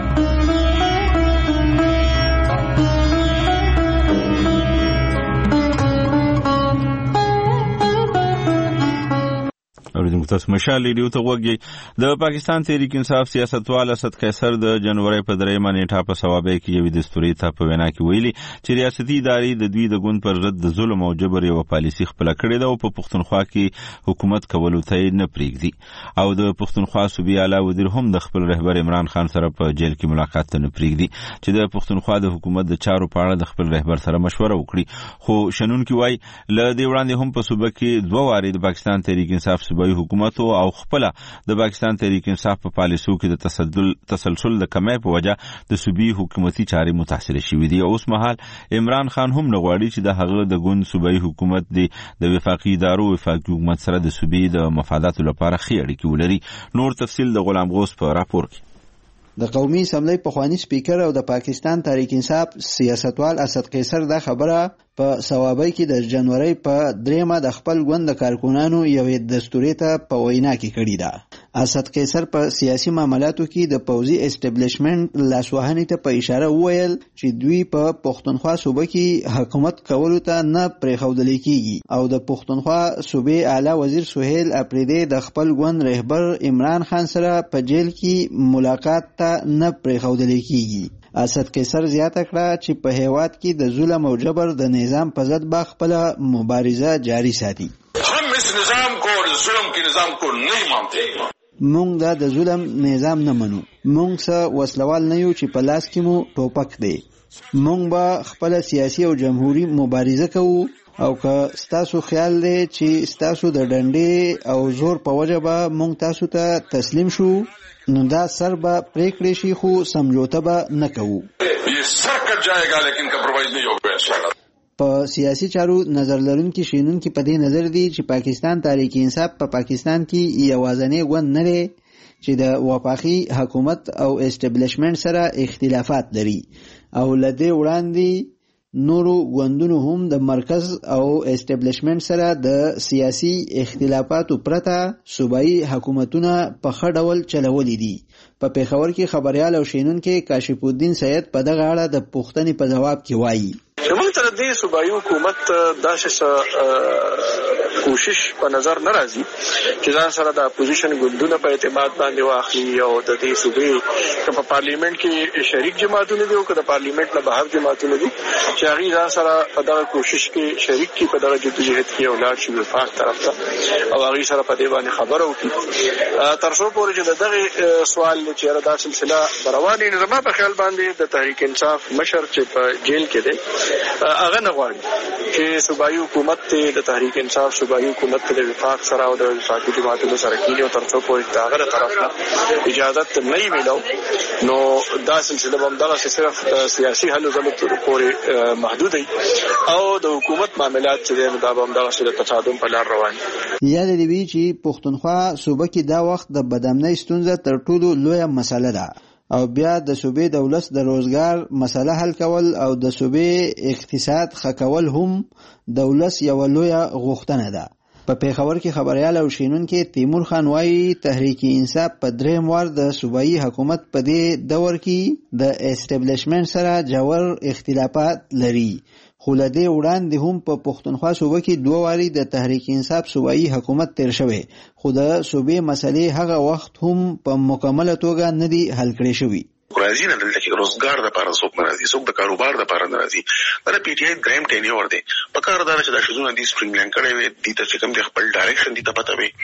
A: اوریدونکو تاسو مشال ریډیو ته وګورئ. د پاکستان تحریک انصاف سیاستوال اسد قیصر د جنوري په دریمه نیټه په ثوابه کې یو دستوري ته په وینا کې ویلي چې ریاستي ادارې د دوی د ګوند پر ضد د ظلم او جبر یو پالیسي خپل کړې ده او په پښتونخوا کې حکومت کولو ته نه پریږدي. او د پښتونخوا صوبې اعلی وزیر هم د خپل رهبر عمران خان سره په جیل کې ملاقات ته نه پریږدي چې د پښتونخوا د حکومت د چارو په اړه د خپل رهبر سره مشوره وکړي. خو شنونکي وایي ل دې وړاندې هم په صوبه کې دوه واري د پاکستان تحریک انصاف صوبایي حکومت او خپل د پاکستان تحریک انصاف په پالیسو کې د تسلسل تسلسل د کمی په وجه د صوبې حکومتي چارې متاثر شوې دي. اوس مهال عمران خان هم نغواړي چې د هغه د ګوند صوبایي حکومت د وفاقي ادارو وفاقي حکومت سره د صوبې د مفاداتو لپاره ښې اړیکې ولري. نور تفصیل د غلام غوث په راپور کې.
H: د قومي اسمبلی پخوانی سپیکر او د پاکستان تحریک انصاف سیاستوال اسد قیصر دا خبره په ثوابه کې د جنوري په دریمه د خپل ګوند د کارکونانو یوې دستوري ته په وینا کې کړې ده. اسد قیصر په سیاسي معاملاتو کې د پوځي اسټابلیشمنت لاسوهنې ته په اشاره وویل چې دوی په پښتونخوا صوبه کې حکومت کولو ته نه پرېښودل کېږي او د پښتونخوا صوبې اعلی وزیر سهیل اپریدي د خپل ګوند رهبر عمران خان سره په جیل کې ملاقات ته نه پرېښودل کېږي. اسد قیصر زیاته کړه چې په هیواد کې د ظلم او جبر د نظام په ضد به خپل مبارزه جاری ساتي.
I: हम इस निजाम को और जुल्म के निजाम को नहीं मानते.
H: مونږ دا د ظلم نظام نه منو. مونږ څه وسلوال نه یو چې په لاس کې مو ټوپک دی. مونږ به خپل سیاسي او جمهوریت مبارزه کوو او که ستاسو خیال دی چې ستاسو د ډنډې او زور په وجه به مونږ تاسو ته تسلیم شو نو دا سر به پریکړې شي خو سمجوته به نه کوو. په سیاسي چارو نظر لرونکي شینونکي په دې نظر دي چې پاکستان تحریک انصاف په پاکستان کې یوازینی ګوند نه دی چې د وفاقي حکومت او اسټابلیشمنت سره اختلافات لري او لدې وړاندې نورو ګوندونو هم د مرکز او اسټابلیشمنت سره د سیاسي اختلافاتو پرته صوبایي حکومتونه په ښه ډول چلولي دي. په پیښور کې خبريال او شینونکي کاشف الدین سید په دغه اړه د پوښتنې په جواب کې وایي
J: زموږ تر دې صوبایي حکومت داسې کوشش په نظر نه راځي چې ځان سره د اپوزیشن ګوندونه په اعتماد باندې واخلي او د دې صوبې په پارلیمنت کې شریک جماعتونه دي او که د پارلیمنت نه بهر جماعتونه دي چې هغه ځان سره په دغه کوشش کې شریک کی په دغه جدوجہد کې اولاد شي وفاق طرف ته او هغه سره په دې باندې خبرو وکړي. تر څو پورې چې دغه سوال چې دا سلسله روانه نه زما په خیال باندې د تحریک انصاف مشر چې په جیل کې دی هغه نه غواړي چې صوبایي حکومت ته د تحریک انصاف صوبایي حکومت ته د وفاق سره او د وفاقي جماعتونو سره کېږي او تر څو پورې د هغه طرف نه اجازه نه میلو نو دا سلسله به همدغه صرف د سیاسي حل ځلو پورې محدود دي او د حکومت معاملات چې د دا به همدغه د تصادم په لار روان دي.
H: یاد دی وی چې پښتونخوا صوبه کې دا وخت د بدامنۍ ستونزه تر ټولو لویه مسله ده او بیا د صوبې د ولس د روزګار مسله حل کول او د صوبې اقتصاد ښه کول هم د ولس یوه لویه غوښتنه ده. په پیښور کې خبريال او شینونکي تیمور خان وایي تحریک انصاف په دریم وار د صوبایي حکومت په دې دور کې د اسټابلیشمنت سره جوړ اختلافات لري خو له دې وړاندې هم په پښتونخوا صوبه کې دوه واري د تحریک انصاف صوبایي حکومت تیر شوی خو د صوبې مسلې هغه وخت هم په مکمله توګه نه دي حل کړې شوی.
I: راځي نه دلته کې روزګار د لپاره څوک نه راځي څوک د کاروبار د لپاره نه راځي. دا پی ټی آی دریم ټینیور دی په کار دار چې د شذونه دي سټرینګ لین کړي وي دي ته چې کوم د خپل ډایرکشن دي ته پته وي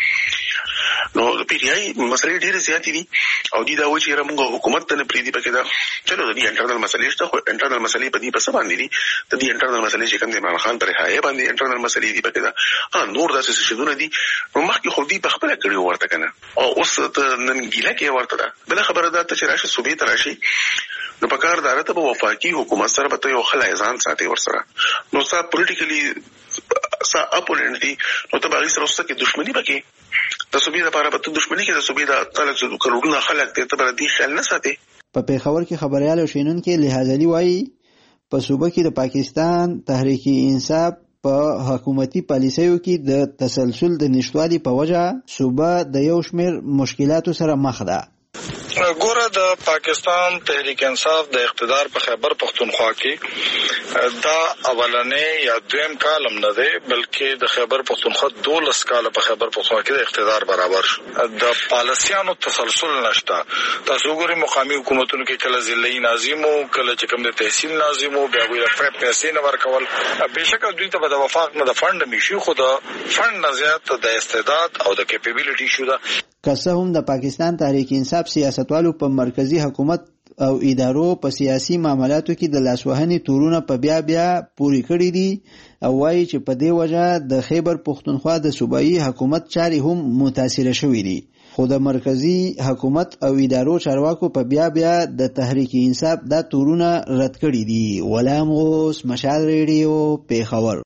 I: نو د پی ټی آی مسلې ډېرې زیاتې دي او دي دا و چې موږ حکومت ته نه پریدي پکې دا چلو د دې انټرنل مسلې شته خو انټرنل مسلې په دې په څه باندې دي د دې انټرنل مسلې چې کوم د عمران خان پر هاي باندې انټرنل مسلې دي پکې دا ها نور داسې شذونه دي نو مخکې خو دې په خپل کړي ورته کنه او اوس نن ګیله کې ورته ده بل خبره ده چې راشي صوبې ته راشي نو په کار دارته په وفاقي حکومت سره به یو خلای ځان ساتي ور سره نو ستا پولیټیکلی سا اپوننت دي نو ته باغی سره اوسه کې دښمنی پکې د صوبې لپاره به دښمنی کې د صوبې د خلک چې کروڑونه خلک ته بر دي خیال نه ساتي.
H: په پیښور کې خبريال او شینونکو لحاظ علي وایي په صوبه کې د پاکستان تحریک انصاف په حکومتي پالیسیو کې د تسلسل د نشټوالي په وجه صوبه د یو شمېر مشکلاتو سره مخ ده.
B: ګوره د پاکستان تحریک انصاف د اقتدار په خیبر پختونخوا کې دا اولنې یا دویم کالم نه دی بلکې د خیبر پختونخوا دولس کال په خیبر پختونخوا کې د اقتدار برابر شو. د پالیسیانو تسلسل نشته. تاسو ګورئ مقامي حکومتونو کې کله ضلعي ناظم او کله چې کوم د تحصیل ناظم او بیا ویل فرق پیسې نه ورکول. بهشکه دوی ته د وفاق نه د فند میشي خو د فند نه زیات د استعداد او د کیپیبلیټي شو ده.
H: که څه هم د پاکستان تحریک انصاف سیاستوالو په مرکزی حکومت او ادارو په سیاسي معاملاتو کې د لاسوهنې تورونه په بیا بیا پوری کړی دي او وایي چې په دې وجه د خیبر پختونخوا د صوبایي حکومت چاري هم متاثر شوې دي. خو د مرکزی حکومت او ادارو چارواکو په بیا بیا د تحریک انصاف دا تورونه رد کړی دي. غلام غوث، مشال ریډیو، پیښور.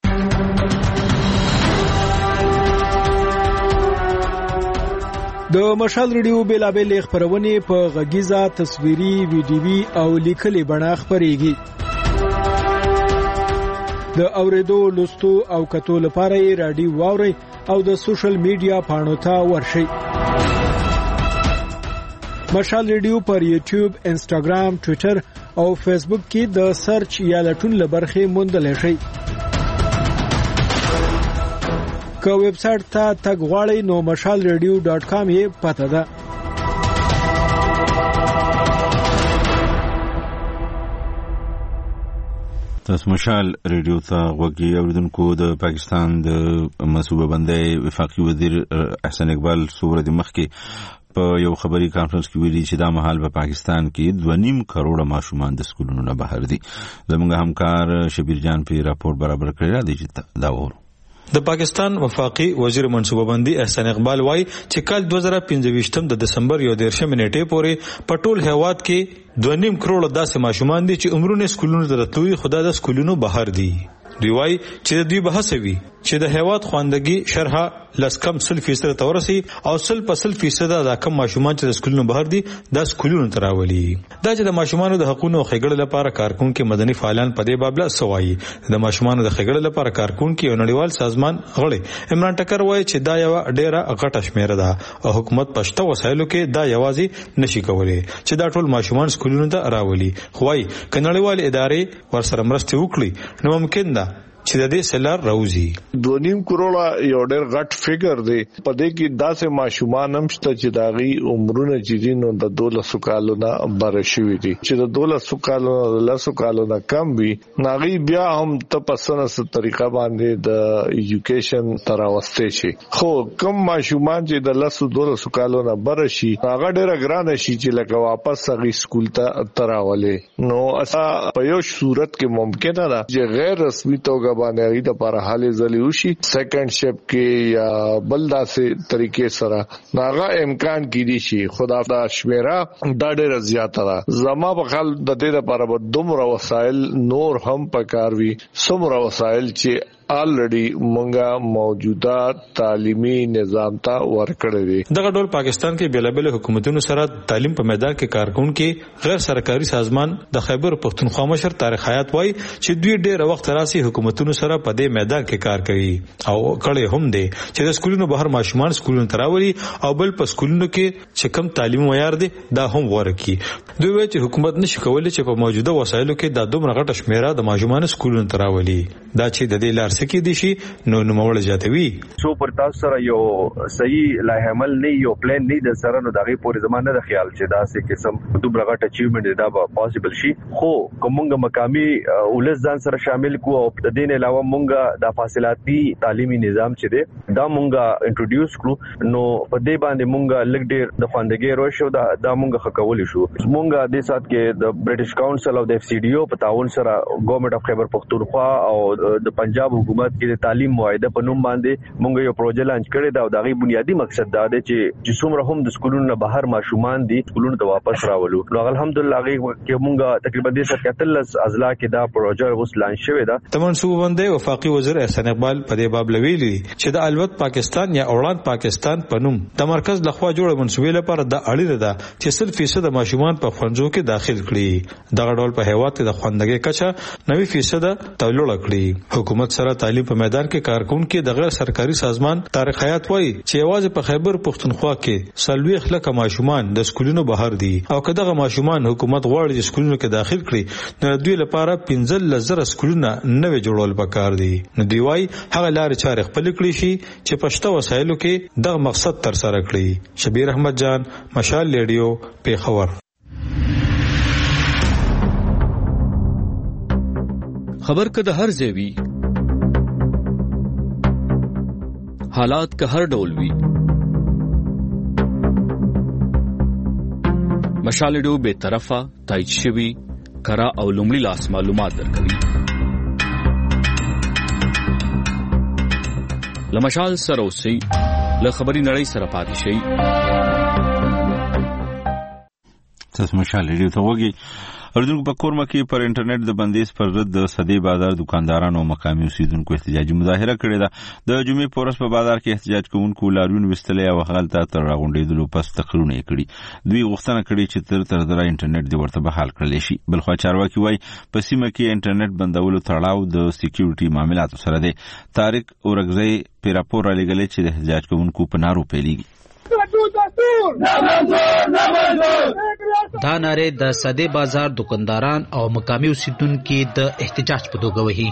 K: د مشال ریډیو بیلابل خبرونه په غږیزه، تصویري، ویډیوي او لیکلي بڼه خبريږي. د اوریدو، لوستو او کتو لپاره یې رادیو واوري او د سوشل میډیا پاڼو ته ورشئ. مشال ریډیو پر یوټیوب، انسټاګرام، ټوئیټر او فیسبوک کې د سرچ یا لټون لبرخه موندل شي. که ویب سټ ته تګ غواړئ نو مشال ریډیو ډاټ کام یې پته ده.
A: تاسو مشال ریډیو ته غوږی اوریدونکو. د پاکستان د منصوبه بندۍ وفاقي وزیر احسان اقبال سورد مخکې په یو خبري کانفرنس کې ویلي چې دا مهال په پاکستان کې دوه نیم کروڑه ماشومان د سکولونو نه بهر دي. زموږ همکار شبیر جان په راپور برابر کړی دی چې دا وره
L: د پاکستان وفاقي وزیر منصوبه بندي احسان اقبال وایي چې کال دوه زره پنځه د دسمبر یو دیرشم نیټې پورې په ټول هیواد کې دوه نیم کروڑه داسې ماشومان دي چې عمرونه سکولونو ته راتلوي خو د سکولونو بهر دي. دوی وایي چې دوی به هڅوي چې د هیواد خواندګي شرحه لس کم سل فیصد ته ورسي او سل په سل فیصد دا کم ماشومان چې د سکولونو بهر دي د سکولونو ته راولي. دا چې د ماشومانو د حقوقو او خېګړې لپاره کارکونکو مدني فعالان په دې باب لا سوایي. د ماشومانو د خېګړې لپاره کارکونکو او نړیوال سازمان غړي عمران ټکر وایي چې دا یو ډیره غټه شمیره ده او حکومت پښتو وسایلو کې دا یوازې نشي کولای چې دا ټول ماشومان سکولونو ته راولي. خو وايي کنړیوال ادارې ورسره مرسته وکړي نو ممکن ده چې د دې سلار راوځي.
M: دوه نیم کروڑه یو ډېر غټ فګر دی. په دې کې داسې ماشومان هم شته چې داغي عمرونه چې دي نو د دولسو کالو نه بره شوي دي چې د دولسو کالو نه لسو کالو نه کم وي. ناغي بیا هم ته په سنه طریقه باندې د ایجوکیشن تر اوسته شي. خو کم ماشومان چې د لسو دولسو کالو نه بره شي هغه ډېر ګران شي چې لکه واپس هغه سکول ته تراولې. نو اسا په یو صورت کې ممکنه ده چې غیر رسمي توګه باندې غي د پر حال ځلی وشي سیکنډ شپ کې یا بل داسې طریقې سره ناغه امکان کیدی شي. خدا دا شمیره دا ډېر زیاته ده. زما په خیال د دې لپاره به دومره وسایل نور هم پکاروي څومره وسایل چې الریډي مونږه موجوده تعلیمي نظام ته ورکړی دي.
L: دغه ډول پاکستان کې بیلابل حکومتونو سره تعلیم په میدان کې کارکونکو غیر سرکاري سازمان د خیبر پختونخوا مشر طارق حیات وایي چې دوی ډېر وخت راسي حکومتونو سره په دې میدان کې کار کوي او کړي هم دي چې د سکولونو بهر ماشومان سکولونو تراولي او بل په سکولونو کې چې کم تعلیم معیار دي دا هم ورکي. دوی وایي چې حکومت نشي کولای چې په موجوده وسایلو کې د دومره غټه شمیره د ماشومان سکولونو تراولي. دا چې د دې لار سکی دي شي نو نوموړ جاتوي
N: شو پر تاسو سره یو صحیح لایحه عمل نه یو پلان نه د سره نو دغه پورې زمانه د خیال چې دا سه قسم دومره غټ اچیومنت دا به پاسبل شي. خو کومګه مقامی ولز ځان سره شامل کو او د دین علاوه مونږه د فاصلاتي تعلیمي نظام چې دی دا مونږه انټروډیوس کړو نو په دې باندې مونږه لګ ډیر د خواندګي روشو دا د مونږه خکول شو. مونږه د سات کې د برټش کونسل او د اف سی ډي او په تعاون سره ګورنمنت اف خیبر پختونخوا او د پنجاب حکومت کې د تعلیم معاهده په نوم باندې مونږ یو پروژه لانچ کړی دا او دغه بنیادی مقصد دا دی چې چې څومره هم د سکولونو نه بهر ماشومان دي سکولونو ته واپس راولو. نو الحمدلله هغه کې مونږ تقریبا د ستلس اضلاع کې دا پروژه اوس لانچ شوې ده.
L: تمن صوبندې وفاقي وزیر احسان اقبال په دې باب لویلي چې د الوت پاکستان یا اوران پاکستان په نوم د مرکز لخوا جوړ منسوبې لپاره د اړینه ده چې صرف فیصد ماشومان په ښوونځو کې داخل کړي. دغه ډول په هیواد کې د خوندګۍ کچه نوي فیصد تولول کړي. حکومت سره تعلیم په میدان کې کارکونکو د غیر سرکاري سازمان طارق حیات وایي چې یوازې په خیبر پښتونخوا کې سلويخ لکه ماشومان د سکولونو بهر دي او که دغه ماشومان حکومت غواړي چې سکولونو کې داخل کړي نو دوی لپاره پنځه لزر سکولونه نوي جوړول پکار دي. نو دی وایي هغه لارې چارې خپل کړی شي چې پښتو وسایلو کې دغه مقصد تر سره کړي. شبیر احمد جان، مشال ریډیو، پیښور.
U: خبر که د هر ځای وي، حالات که هر ډول وي، مشال ریډیو به طرفه تایید شوي کرا او لومړي لاس معلومات درکوي. لمشال سره اوسئ، له خبري نړۍ سره پاتې شئ.
A: تاسو مشال ریډیو ته وګورئ. اردن په کورما کې پر انټرنیټ د بندیز پر ضد د صدې بازار دکاندارانو او مقامي اوسیدونکو احتجاجي مظاهره کړې ده. د جمعې په ورځ په بازار کې احتجاج کوونکو لاریون وستلې او هغلته تر راغونډېدلو پس تقریرونه کړي. دوی غوښتنه کړې چې تر تر درا انټرنیټ د ورته بحال کړل شي. بلخوا چارواکي وایي په سیمه کې انټرنیټ بندولو تړاو د سکیورټي معاملاتو سره دی. طارق اورګزی په راپور را لګلې چې د احتجاج کوونکو په نارو پیلېږي.
O: دا ناره د صدې بازار دکانداران او مقامي اوسیدونکو د احتجاج په توګه وهي.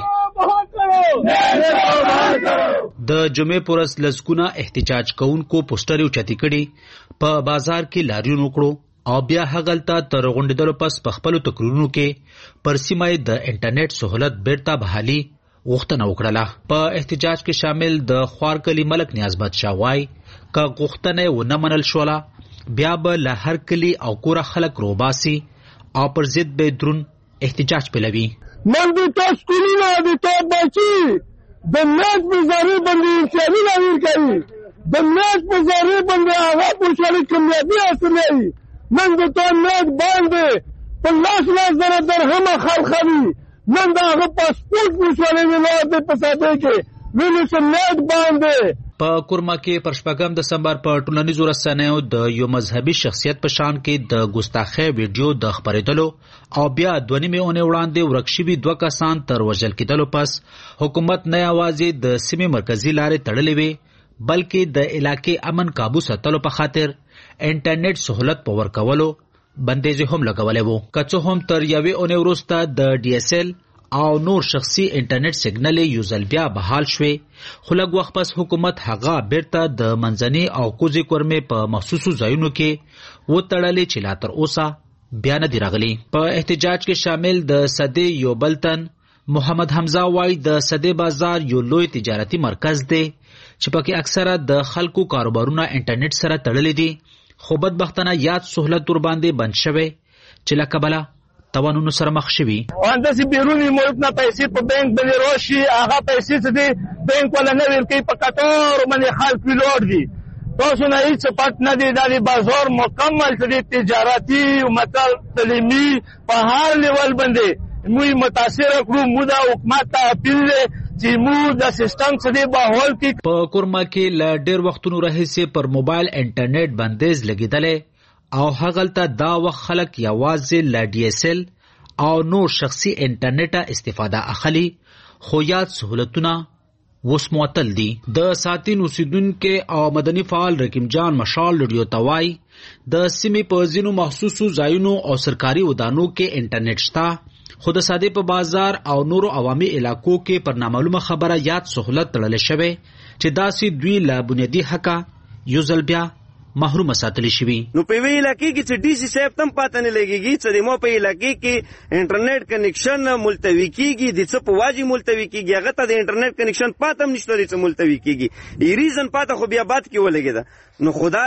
O: د جمعې پر ورځ لسګونه احتجاج کوونکو پوسټر اوچتي کړي، په بازار کې لاریون وکړو او بیا هغلته تر غونډېدلو پس په خپلو تقریرونو کې پر سیمه د انټرنیټ سہولت بیرته بحالي غوښتنه وکړه. په احتجاج کې شامل د خوارکلي ملک نیاز بادشاه وایي که غوښتنه ونه منل شوله بیا به له هر کلي او کوره خلک روباسي او پر ضد به درون احتجاج پیلوي.
Q: من د تاسو سکولونه د تاسو بچي د ناز په ذریعه باندې انساني لارې کوي، د ناز په ذریعه باندې هغه خوشالي کامیابي حاصلوي. من د تاسو ناز باندې په لاس لاس زره درهمه خلخوي، من د هغه پاسپورت خوشالي نه د پساده کې ویني سنت باندې.
O: په کورما کې پر شپږم دسمبر په ټولنیزو رسنیو د یو مذهبي شخصیت په شان کې د ګستاخۍ ویډیو د خپرېدلو او بیا دوه نیمې اونۍ وړاندې ورک شوي دوه کسان تر وژل کېدلو پس حکومت نه یوازې د سیمې مرکزي لارې تړلې وې بلکې د علاقې امن قابو ساتلو په خاطر انټرنیټ سہولت په ورکولو بندیز هم لګولی و. که څه هم تر یوې اونۍ وروسته د ډي اس ایل او نور شخصي انټرنیټ سیګنل یو ځل بیا بحال شوې، خو لږ وخت پس حکومت هغه بیرته د منځني او کوزې کورمې په مخصوصو ځایونو کې وتړلې چې لا تر اوسه بیا نه دي راغلي. په احتجاج کې شامل د صدې یو بل تن محمد حمزه وایي د صدې بازار یو لوی تجارتي مرکز دی چې پکې اکثره د خلکو کاروبارونه انټرنیټ سره تړلي دي، خو بدبختانه یاد سہولت ور باندې بند شوی چې له کبله توانونو سره مخ شوي.
Q: همداسې بیروني ملک نه پیسې په بانک باندې راشي، هغه پیسې چې دي بانک والا نه ورکوي، په قطار باندې خلک ولاړ دي. تاسو نه هېڅ پټ نه دی، دا د بازار مکمل چې دی تجارتي مطلب تعلیمي په هر لیول باندې موږ متاثره کړو. موږ د حکومت ته اپیل دی چې موږ د سیستم چې دی بحال کړي.
O: په کورما کې له ډېر وختونو راهیسې پر موبایل انټرنیټ بندیز لګېدلی او هغلته دا وخت خلک یوازې له ډي اس ایل او نور شخصي انټرنیټه استفاده اخلي، خو یاد سہولتونه اوس معطل دي. د ساتین اوسیدونکو او مدني فعال رقیب جان مشال ریډیو ته وایي د سیمې په ځینو مخصوصو ځایونو او سرکاري ودانو کې انټرنیټ شته، خو د ساده په بازار او نورو عوامي علاقو کې پر نامعلومه خبره یاد سہولت تړل شوی چې داسې دوی له بنیادي حقه یو ځل بیا محروم ساتلی شوی.
R: نو په وی علاقې کې چې ډي سي صاحب تم پاتې نه لګيږي چې د مو په علاقې کې انټرنیټ کنیکشن ملتوي کیږي، د څه په واجب ملتوي کیږي، هغه ته د انټرنیټ کنیکشن پاتم نشته، د څه ملتوي کیږي ای ریزن پاته خو بیا بات کې ولګیدا. نو خداره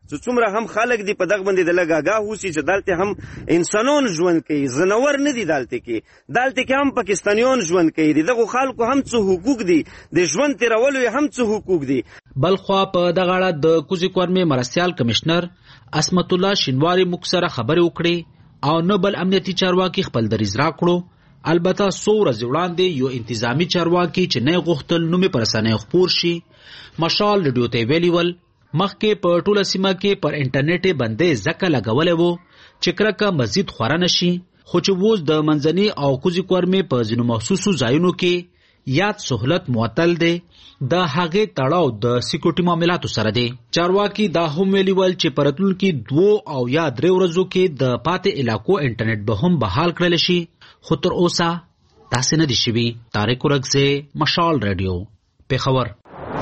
R: څومره هم خلک دی په دغه باندې د لګاګا هوسي چې دلته هم انسانون ژوند کوي زنور نه دي دلته کې دلته کې هم پاکستانیان ژوند کوي دغه خلکو هم څه حقوق دي د ژوند تیرولو هم څه حقوق دي.
O: بلخوا په دغه اړه د کوزي کورمې مرستيال کمشنر اسمت الله شینواری مکسره خبرې وکړي او نو بل امنیتي چارواکي خپل دریز راکړو. البته څو ورځې وړاندې یو انتظامی چارواکي چې نه غوښتل نومې پر رسنیو خپور شي مشال رادیو ته ویلي ول مخکې په ټوله سیمه کې پر انټرنیټ باندې ځکه لګولې وو چې کرکه مزید خورا نشي خو چې اوس د منځني او کوزي کورمې په ځینو مخصوصو ځایونو کې یاد سہولت معطل دی د هغې تړاو د سکیورټي معاملاتو سره دی. چارواکي دا هم ویلي ول چې په راتلونکي دوو او یا درې ورځو کې د پاتې علاقو انټرنیټ به هم بحال کړل شي خو تر اوسه داسې نه دي شوي. طارق ورکزی مشال رادیو پېښور.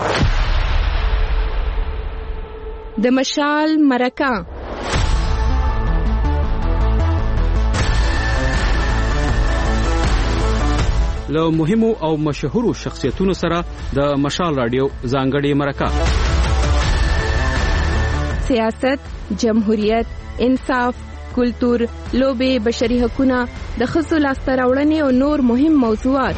P: د مشال مرکه
U: له مهمو او مشهورو شخصیتونو سره د مشال رادیو ځانګړې مرکه.
P: سیاست، جمهوریت، انصاف، کلتور، لوبې، بشري حقوقونه، د ښځو لاسته راوړنې او نور مهم موضوعات.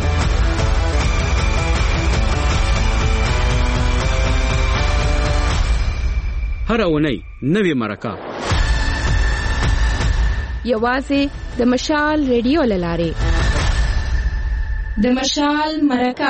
U: هر اونۍ نوې مرکه
P: یوازې د مشال رادیو له لارې. د مشال مرکه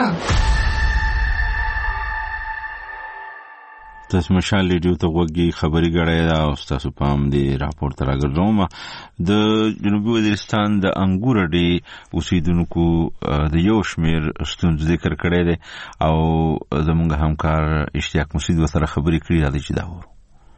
A: تاسو مشال رادیو ته وګورئ خبري غړې دا او تاسو پام دې راپور تر راګرځوم. د جنوبي وزیرستان د انګور ډي اوسیدونکو د یو شمیر ستونزې ذکر کړې ده او زموږ همکار اشتیاق مسعود سره خبري کړې ده چې دا وره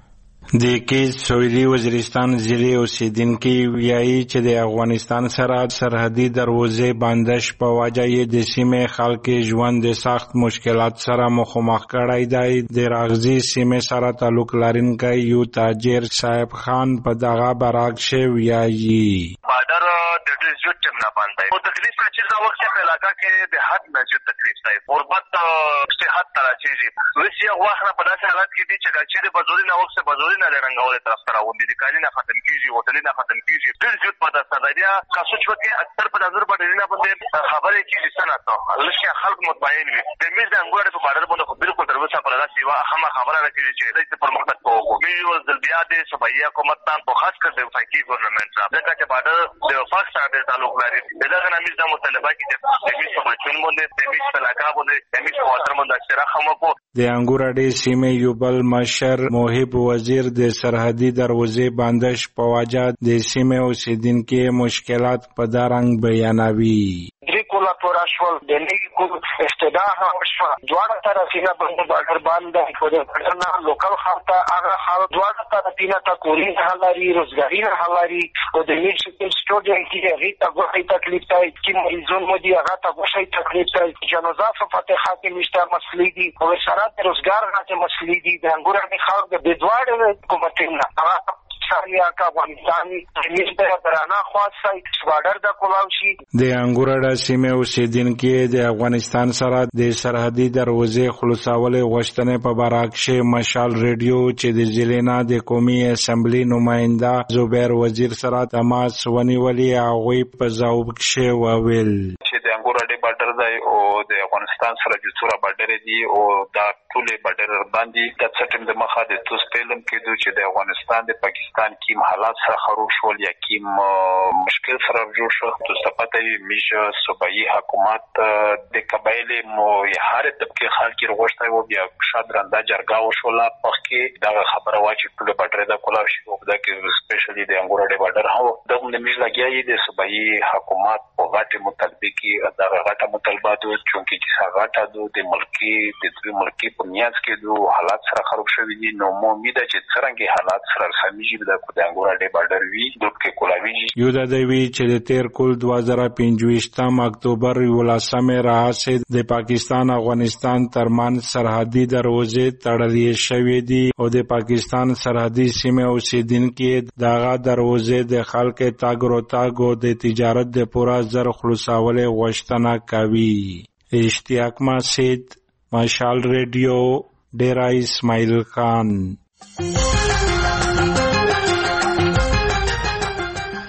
S: د کې سویلي وزیرستان ضلع اوسیدونکي ویایي چې د افغانستان سره سرحدي دروازې بندش په وجه یې د سیمې خلک ژوند د سخت مشکلات سره مخامخ کړی دی. د راغزي سیمې سره تعلق لرونکی یو تاجر صاحب خان په دغه براکشه ویایي
T: بادر د دې زیات ټیم نه باندې او تکلیف چې دا وخت په علاقہ کې د حد نه زیات تکلیف دی غربت صحت تر چیزي وسی واخره په داسې حالت کې دي چې چې د بازوري نه وخت بازوري نه لرنګولې طرف ته راوندي دي کالي نه ختم کیږي هوټل نه ختم کیږي ډېر زیات په داسې ځای کا سوچ وکړي اکثر په نظر باندې نه باندې خبرې کیږي سنت لکه خلک مطمئن وي د میز د انګور په بارے باندې خو بالکل دروازه پر راسي وا هم خبره راکړي چې د پرمختګ کوو یو ځل بیا د صوبایي حکومت ته په خاص کر د وفاقي ګورنمنت صاحب دغه چې بعد د وفاق سره تعلق لري دغه نمیز د مطالبه کې د میز په بچون باندې د میز په علاقه باندې د میز په وتر باندې اکثره خمکو
S: د انګور ډي سیمې یو بل مشر موهب وزیر د سرحدي دروازې بندش په وجه د سیمې اوسیدونکو مشکلات په دارنګ بیانوي.
V: کولا پورا شول د لګي کو استدا هم شو دواړه طرفینه باندې بارډر باندې خو د پټنا لوکل خاطه هغه حال دواړه طرفینه ته کولی حلاري روزګاری حلاري او د میشن سټوډنټ کې هغه ته غوښتي تکلیف ته چې مریضون مو دي هغه ته غوښتي تکلیف ته جنازه فتحه کې مشته مسلې دي او شرایط روزګار راځي مسلې دي د انګور د خلک د دواړه حکومتونه هغه شاریا کا افغانستان دې د درانه خاصه بارډر د کولاوشي
S: د انګورډا سیمه اوسیدونکو د افغانستان سره د سرحدي دروازې خلاصول غوښتنې په براکشه مشال رادیو چې د ضلع د قومي اسمبلی نماینده زبیر وزیر سره تماس ونیولې هغه په ځواب کې وویل
T: چې د انګورډا بارډر دی او د افغانستان سره د څوره بارډر دی او دا ټول بارډر باندې د سټم د مخه د توسپلم کې دوی چې د افغانستان د پاکستان کیم حالات سره خراب شول یا کیم مشکل سره جوړ شو تاسو پته یې میشه صوبایي حکومت د قبایل مو هر طبقه خلک وروښته و بیا شادرنده جرګه وشوله پخې دا خبره واچې ټول بټره د کولاو شي او دا کې سپیشلی د انګورډي بارډر هو دغه د میز لګیایي د صوبایي حکومت په غټه مطالبه کې دا غټه مطالبه دو چونکې چې غټه دو د ملکی د دوی ملکی په نیاز کې دو حالات سره خراب شوي دي نو مو امید چې څنګه حالات سره سمېږي د انګورډي بارډر وی د کې کولاوي
S: یو د دوی چې د تیر کول دوه زره پنځه اکتوبر ولسمه راځي د پاکستان افغانستان ترمن سرحدي دروازې تړلې شوې دي او د پاکستان سرحدي سیمه اوسیدونکو دغه دروازې د خلکو تاګ او تاګ د تجارت د پورا زر خلاصول غوښتنه کوي. اشتیاق مسعود مشال رادیو ډیرا اسماعیل خان.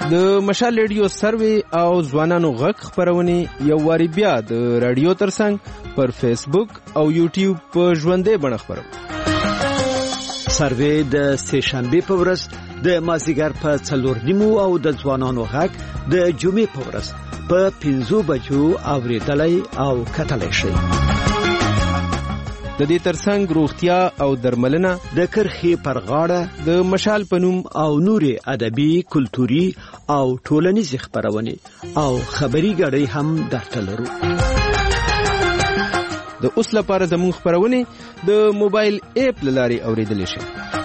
C: د مشال ریډیو سروي او ځوانانو غږ خبرونه یو واری بیا د رادیو ترڅنګ پر فیسبوک او یوټیوب په ژوندۍ بڼه خبرو.
D: سروي د سه شنبه په ورځ د مازیګر په څلور نیمو او د ځوانانو غږ د جمعې په ورځ په پنځو بجو اوریدلای او کتلای شي.
C: د دې ترڅنګ روغتیا او درملنه
D: د کرخي پر غاړه
C: د مشال پنوم
D: او نوري ادبي کلتوري او ټولنیز خبرونه او خبري غړي هم درته لرو.
C: د اوس لپاره زموږ خبرونه د موبایل اپ لاري اوریدل شي.